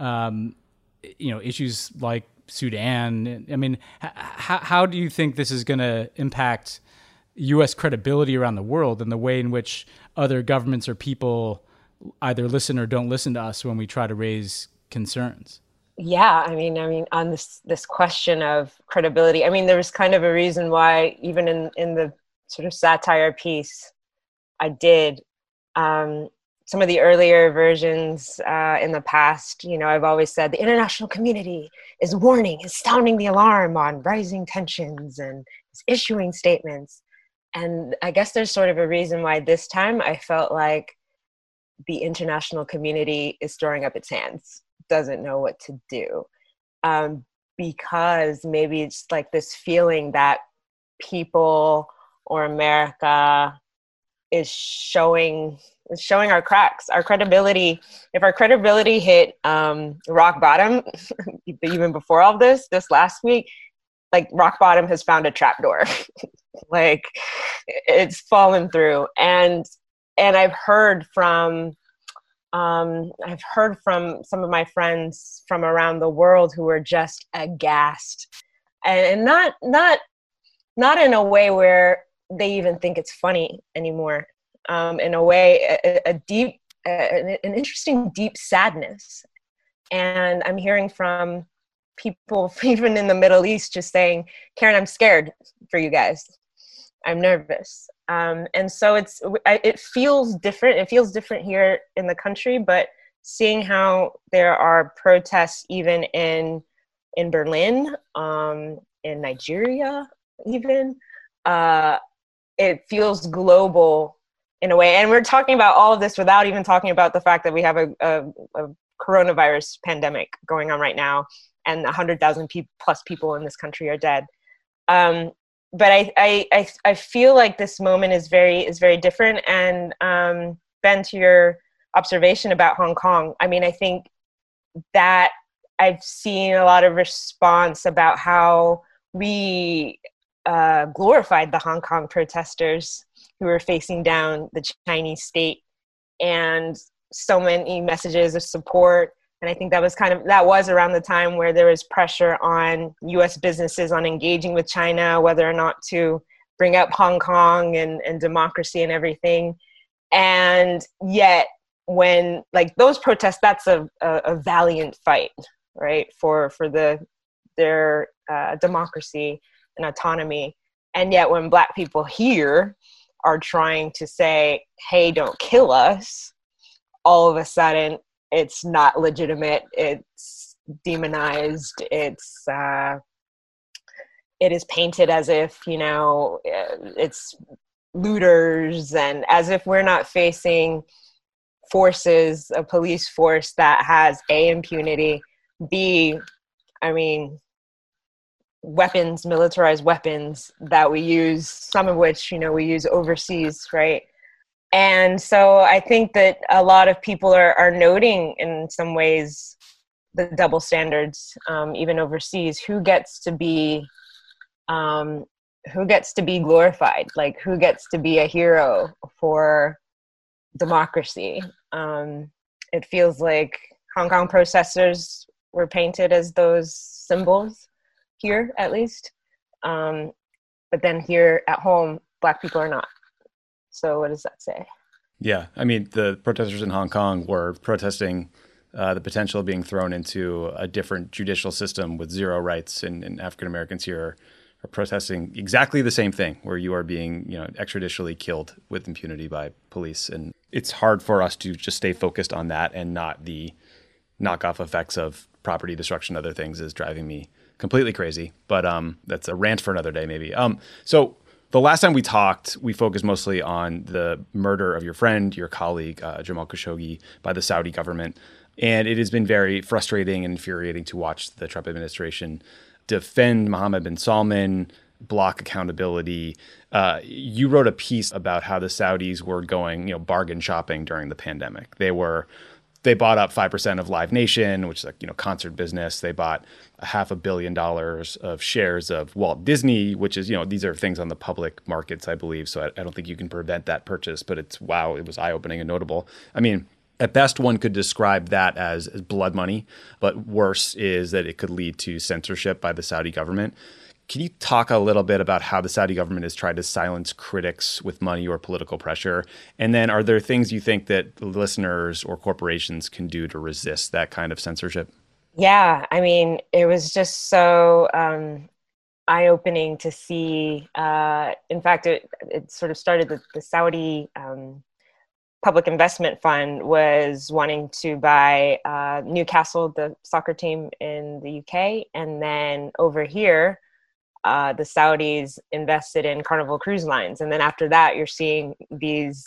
issues like Sudan? I mean, how do you think this is going to impact U.S. credibility around the world and the way in which other governments or people either listen or don't listen to us when we try to raise concerns? Yeah, I mean, on this question of credibility, I mean, there was kind of a reason why, even in the sort of satire piece I did, some of the earlier versions in the past, I've always said the international community is sounding the alarm on rising tensions and is issuing statements. And I guess there's sort of a reason why this time I felt like the international community is throwing up its hands, doesn't know what to do. Because maybe it's like this feeling that people or America is showing It's showing our cracks, our credibility. If our credibility hit rock bottom, even before all this last week, like rock bottom has found a trapdoor. Like it's fallen through. And I've heard from some of my friends from around the world who are just aghast, and not in a way where they even think it's funny anymore. In a way, an interesting deep sadness. And I'm hearing from people, even in the Middle East, just saying, Karen, I'm scared for you guys. I'm nervous. And so it feels different. It feels different here in the country, but seeing how there are protests even in Berlin, in Nigeria, even, it feels global in a way. And we're talking about all of this without even talking about the fact that we have a coronavirus pandemic going on right now, and 100,000 plus people in this country are dead. But I feel like this moment is very different. And Ben, to your observation about Hong Kong, I mean, I think that I've seen a lot of response about how we glorified the Hong Kong protesters who were facing down the Chinese state, and so many messages of support. And I think that was around the time where there was pressure on U.S. businesses on engaging with China, whether or not to bring up Hong Kong and democracy and everything. And yet, when like those protests, that's a valiant fight, right, for their democracy and autonomy. And yet, when Black people here are trying to say, "Hey, don't kill us," all of a sudden, it's not legitimate. It's demonized. It is painted as if, it's looters, and as if we're not facing forces, a police force that has A, impunity, B, I mean, weapons, militarized weapons that we use, some of which, we use overseas, right? And so I think that a lot of people are noting in some ways the double standards, even overseas. Who gets to be glorified? Like, who gets to be a hero for democracy? It feels like Hong Kong protesters were painted as those symbols here, at least. But then here at home, Black people are not. So what does that say? Yeah, I mean, the protesters in Hong Kong were protesting the potential of being thrown into a different judicial system with zero rights, and African Americans here are protesting exactly the same thing, where you are being, extrajudicially killed with impunity by police. And it's hard for us to just stay focused on that, and not the knockoff effects of property destruction. Other things is driving me completely crazy. But that's a rant for another day, maybe. So the last time we talked, we focused mostly on the murder of your friend, your colleague, Jamal Khashoggi, by the Saudi government. And it has been very frustrating and infuriating to watch the Trump administration defend Mohammed bin Salman, block accountability. You wrote a piece about how the Saudis were going, bargain shopping during the pandemic. They bought up 5% of Live Nation, which is concert business. They bought $500 million of shares of Walt Disney, which is, these are things on the public markets, I believe. So I don't think you can prevent that purchase, but it was eye-opening and notable. I mean, at best, one could describe that as blood money, but worse is that it could lead to censorship by the Saudi government. Can you talk a little bit about how the Saudi government has tried to silence critics with money or political pressure? And then are there things you think that listeners or corporations can do to resist that kind of censorship? Yeah, I mean, it was just so eye-opening to see. In fact, it sort of started the Saudi Public Investment Fund was wanting to buy Newcastle, the soccer team in the UK. And then over here, the Saudis invested in Carnival Cruise Lines. And then after that, you're seeing these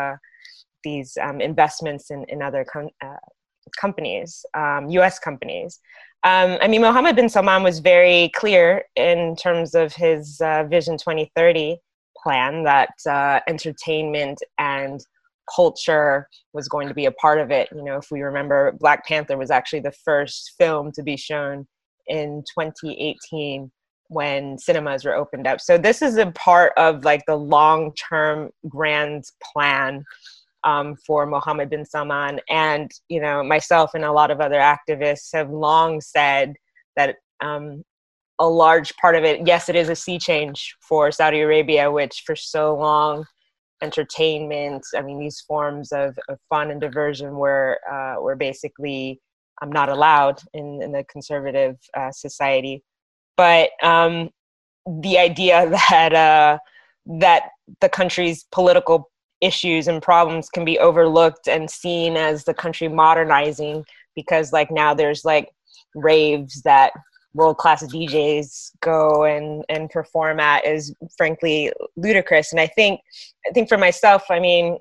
investments in other companies, U.S. companies. I mean, Mohammed bin Salman was very clear in terms of his Vision 2030 plan that entertainment and culture was going to be a part of it. You know, if we remember, Black Panther was actually the first film to be shown in 2018 when cinemas were opened up. So this is a part of like the long-term grand plan for Mohammed bin Salman. And, you know, myself and a lot of other activists have long said that a large part of it, yes, it is a sea change for Saudi Arabia, which for so long, entertainment, I mean, these forms of fun and diversion were basically not allowed in the conservative society. But the idea that the country's political issues and problems can be overlooked and seen as the country modernizing, because like now there's like raves that world-class DJs go and perform at, is frankly ludicrous. And I think for myself, I mean,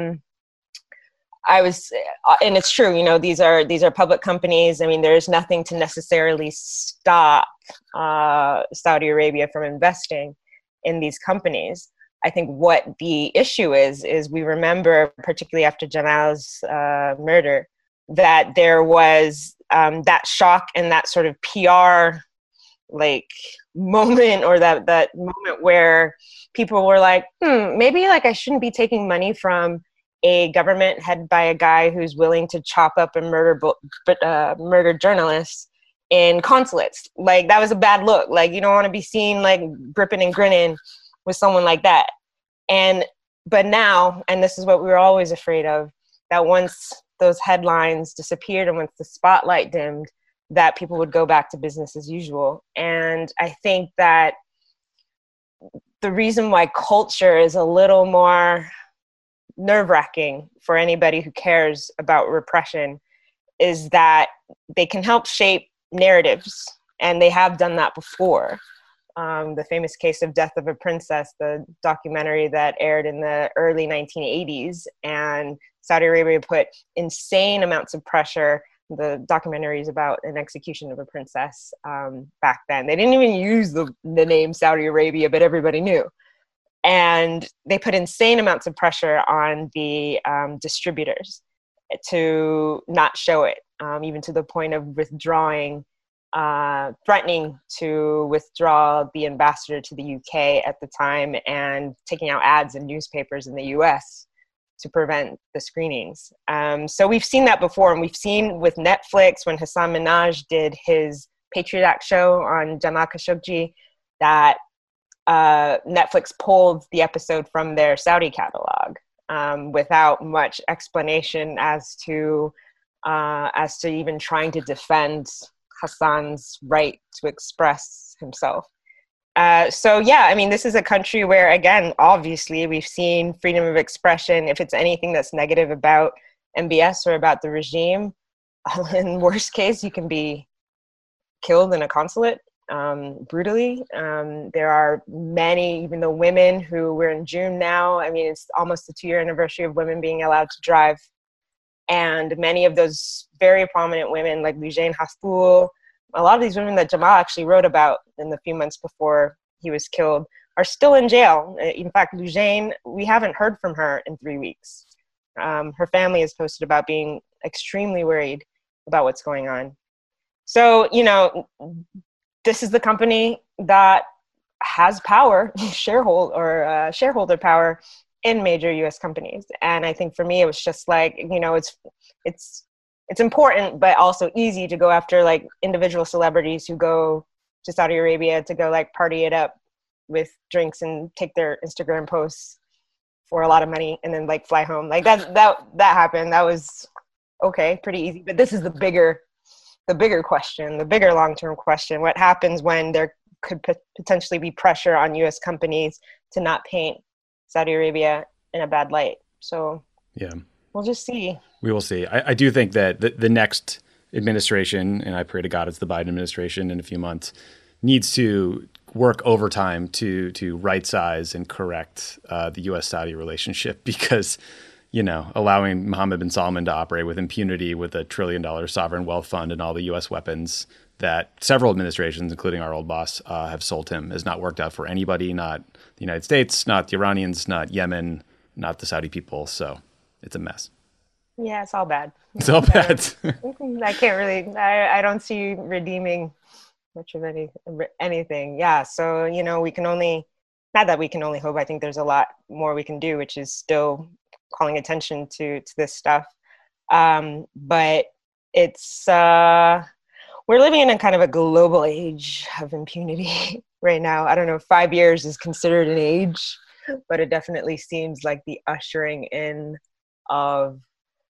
I was, and it's true, you know, these are public companies. I mean, there's nothing to necessarily stop Saudi Arabia from investing in these companies. I think what the issue is we remember, particularly after Jamal's murder, that there was that shock and that sort of PR like moment, or that moment where people were like, maybe like I shouldn't be taking money from a government headed by a guy who's willing to chop up and murder journalists in consulates. Like that was a bad look. Like you don't want to be seen like gripping and grinning with someone like that. But now, and this is what we were always afraid of, that once those headlines disappeared and once the spotlight dimmed, that people would go back to business as usual. And I think that the reason why culture is a little more nerve-wracking for anybody who cares about repression is that they can help shape narratives, and they have done that before. The famous case of Death of a Princess, the documentary that aired in the early 1980s, and Saudi Arabia put insane amounts of pressure. The documentary is about an execution of a princess back then. They didn't even use the name Saudi Arabia, but everybody knew. And they put insane amounts of pressure on the distributors to not show it, even to the point of threatening to withdraw the ambassador to the UK at the time and taking out ads in newspapers in the US to prevent the screenings. So we've seen that before, and we've seen with Netflix when Hassan Minhaj did his Patriot Act show on Jamal Khashoggi that Netflix pulled the episode from their Saudi catalog without much explanation as to even trying to defend Hassan's right to express himself. So yeah, I mean, this is a country where, again, obviously we've seen freedom of expression. If it's anything that's negative about MBS or about the regime, in worst case, you can be killed in a consulate brutally. There are many, even the women who we're in June now, I mean, it's almost the 2-year anniversary of women being allowed to drive. And many of those very prominent women, like Loujain Haspoul, a lot of these women that Jamal actually wrote about in the few months before he was killed, are still in jail. In fact, Loujain, we haven't heard from her in 3 weeks. Her family has posted about being extremely worried about what's going on. So, you know, this is the company that has power, shareholder power in major U.S. companies. And I think for me, it was just like, you know, it's important, but also easy to go after like individual celebrities who go to Saudi Arabia to go like party it up with drinks and take their Instagram posts for a lot of money and then like fly home. Like that happened. That was okay, pretty easy. But this is the bigger question, the bigger long-term question. What happens when there could potentially be pressure on U.S. companies to not paint Saudi Arabia in a bad light? So yeah, we'll just see. We will see. I do think that the next administration, and I pray to God it's the Biden administration in a few months, needs to work overtime to right size and correct the U.S.-Saudi relationship, because, you know, allowing Mohammed bin Salman to operate with impunity with $1 trillion sovereign wealth fund and all the U.S. weapons that several administrations, including our old boss, have sold him, has not worked out for anybody, not the United States, not the Iranians, not Yemen, not the Saudi people. So It's a mess. Yeah, it's all bad. It's all bad. I can't really, I don't see redeeming much of anything. Yeah. So, we can only, not that we can only hope, I think there's a lot more we can do, which is still calling attention to this stuff. But it's, we're living in a kind of a global age of impunity right now. I don't know if 5 years is considered an age, but it definitely seems like the ushering in of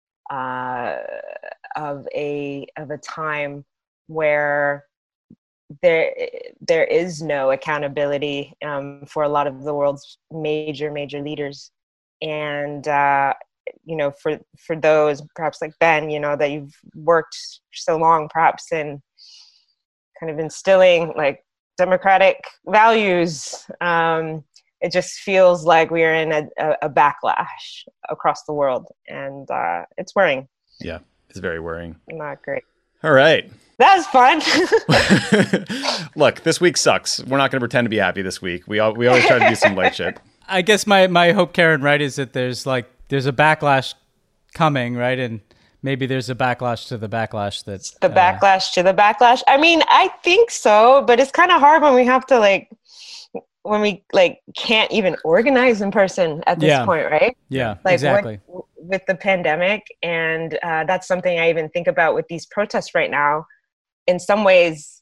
a time where there is no accountability for a lot of the world's major leaders, and for those perhaps like Ben, that you've worked so long perhaps in kind of instilling like democratic values. It just feels like we are in a backlash across the world, and it's worrying. Yeah, it's very worrying. Not great. All right. That was fun. Look, this week sucks. We're not going to pretend to be happy this week. We always try to do some light shit. I guess my hope, Karen, right, is that there's a backlash coming, right? And maybe there's a backlash to the backlash that's... The backlash to the backlash? I mean, I think so, but it's kind of hard when we have to, when we, can't even organize in person at this point, right? Yeah, exactly. With the pandemic, and that's something I even think about with these protests right now. In some ways,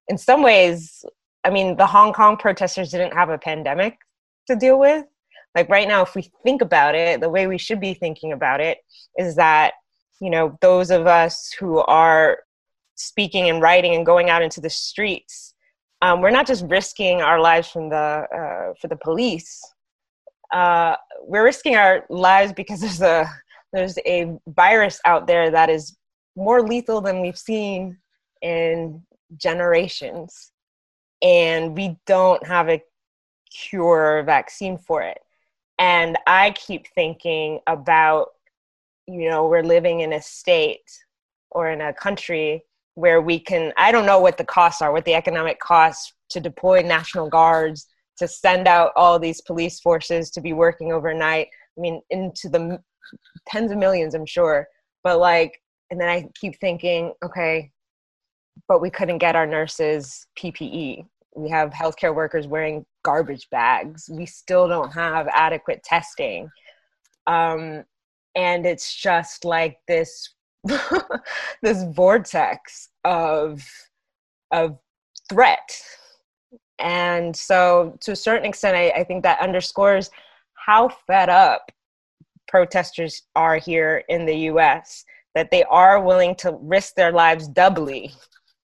I mean, the Hong Kong protesters didn't have a pandemic to deal with. Right now, if we think about it, the way we should be thinking about it is that, those of us who are speaking and writing and going out into the streets, we're not just risking our lives for the police. We're risking our lives because there's a virus out there that is more lethal than we've seen in generations, and we don't have a cure or vaccine for it. And I keep thinking about, we're living in a state or in a country where we can, I don't know what the costs are, what the economic costs to deploy National Guards, to send out all these police forces to be working overnight. I mean, into the tens of millions, I'm sure. But and then I keep thinking, okay, but we couldn't get our nurses PPE. We have healthcare workers wearing garbage bags. We still don't have adequate testing. And it's just like this, this vortex of threat. And so to a certain extent, I think that underscores how fed up protesters are here in the US, that they are willing to risk their lives doubly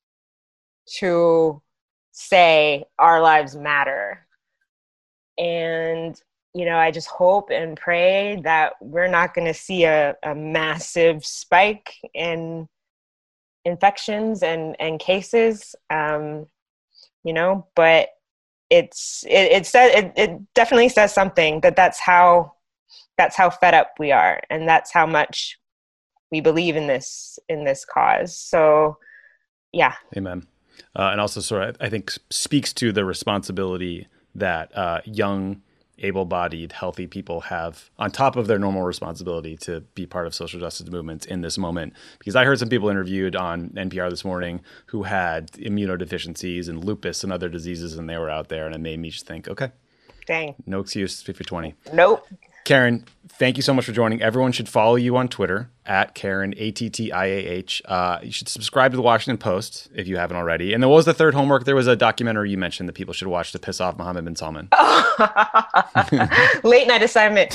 to say our lives matter. And, I just hope and pray that we're not going to see a massive spike in infections and cases, but it definitely says something that's how fed up we are, and that's how much we believe in this cause. So, yeah. Amen. And also I think speaks to the responsibility that young, able-bodied, healthy people have on top of their normal responsibility to be part of social justice movements in this moment. Because I heard some people interviewed on NPR this morning who had immunodeficiencies and lupus and other diseases, and they were out there, and it made me just think, okay, dang, no excuse, 50/20. Nope. Karen, thank you so much for joining. Everyone should follow you on Twitter at Karen, ATTIAH. You should subscribe to the Washington Post if you haven't already. And then what was the third homework? There was a documentary you mentioned that people should watch to piss off Mohammed bin Salman. Late night assignment.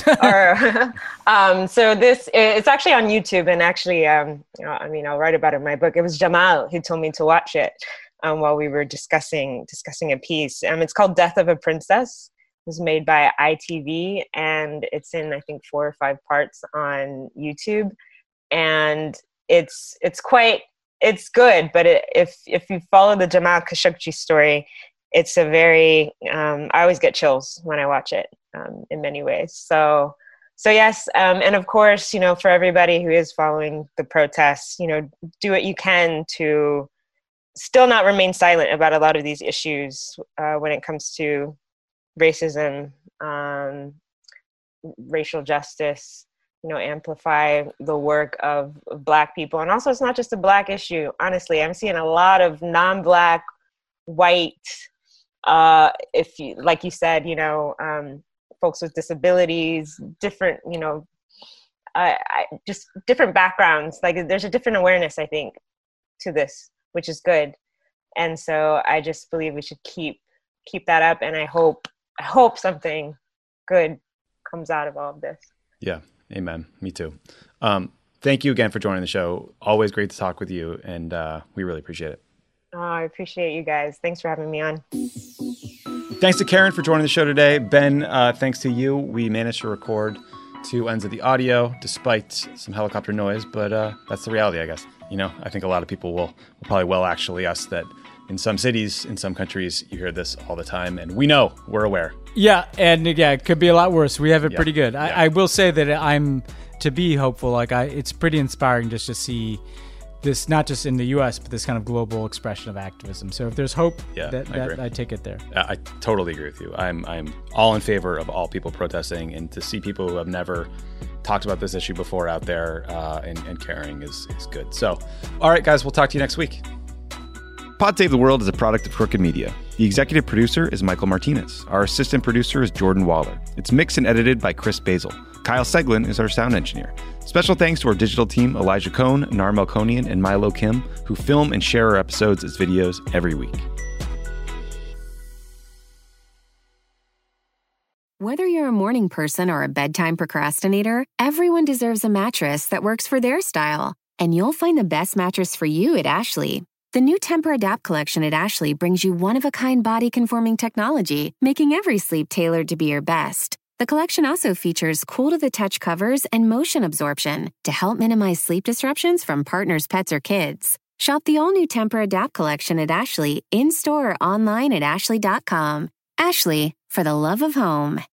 So it's actually on YouTube, and actually, I'll write about it in my book. It was Jamal who told me to watch it while we were discussing a piece. It's called Death of a Princess. It was made by ITV, and it's in, I think, 4 or 5 parts on YouTube. And it's good, but if you follow the Jamal Khashoggi story, it's a very, I always get chills when I watch it in many ways. So yes, and of course, for everybody who is following the protests, do what you can to still not remain silent about a lot of these issues when it comes to racism, racial justice, amplify the work of Black people. And also, it's not just a Black issue. Honestly, I'm seeing a lot of non-Black, white, if you, like you said, folks with disabilities, different, just different backgrounds. Like there's a different awareness, I think, to this, which is good. And so I just believe we should keep that up. And I hope something good comes out of all of this. Yeah. Amen. Me too. Thank you again for joining the show. Always great to talk with you. And we really appreciate it. Oh, I appreciate you guys. Thanks for having me on. Thanks to Karen for joining the show today. Ben, thanks to you. We managed to record 2 ends of the audio despite some helicopter noise, but that's the reality, I guess. I think a lot of people will probably actually us that in some cities, in some countries, you hear this all the time, and we're aware. Yeah, and it could be a lot worse. We have it pretty good. Yeah. I will say that I'm to be hopeful. It's pretty inspiring just to see this, not just in the U.S., but this kind of global expression of activism. So if there's hope, I take it there. I totally agree with you. I'm all in favor of all people protesting, and to see people who have never talked about this issue before out there and caring is good. So, all right, guys, we'll talk to you next week. Pod Save the World is a product of Crooked Media. The executive producer is Michael Martinez. Our assistant producer is Jordan Waller. It's mixed and edited by Chris Basil. Kyle Seglin is our sound engineer. Special thanks to our digital team, Elijah Cohn, Nar Melkonian, and Milo Kim, who film and share our episodes as videos every week. Whether you're a morning person or a bedtime procrastinator, everyone deserves a mattress that works for their style. And you'll find the best mattress for you at Ashley. The new Tempur-Adapt collection at Ashley brings you one-of-a-kind body-conforming technology, making every sleep tailored to be your best. The collection also features cool-to-the-touch covers and motion absorption to help minimize sleep disruptions from partners, pets, or kids. Shop the all-new Tempur-Adapt collection at Ashley in-store or online at ashley.com. Ashley, for the love of home.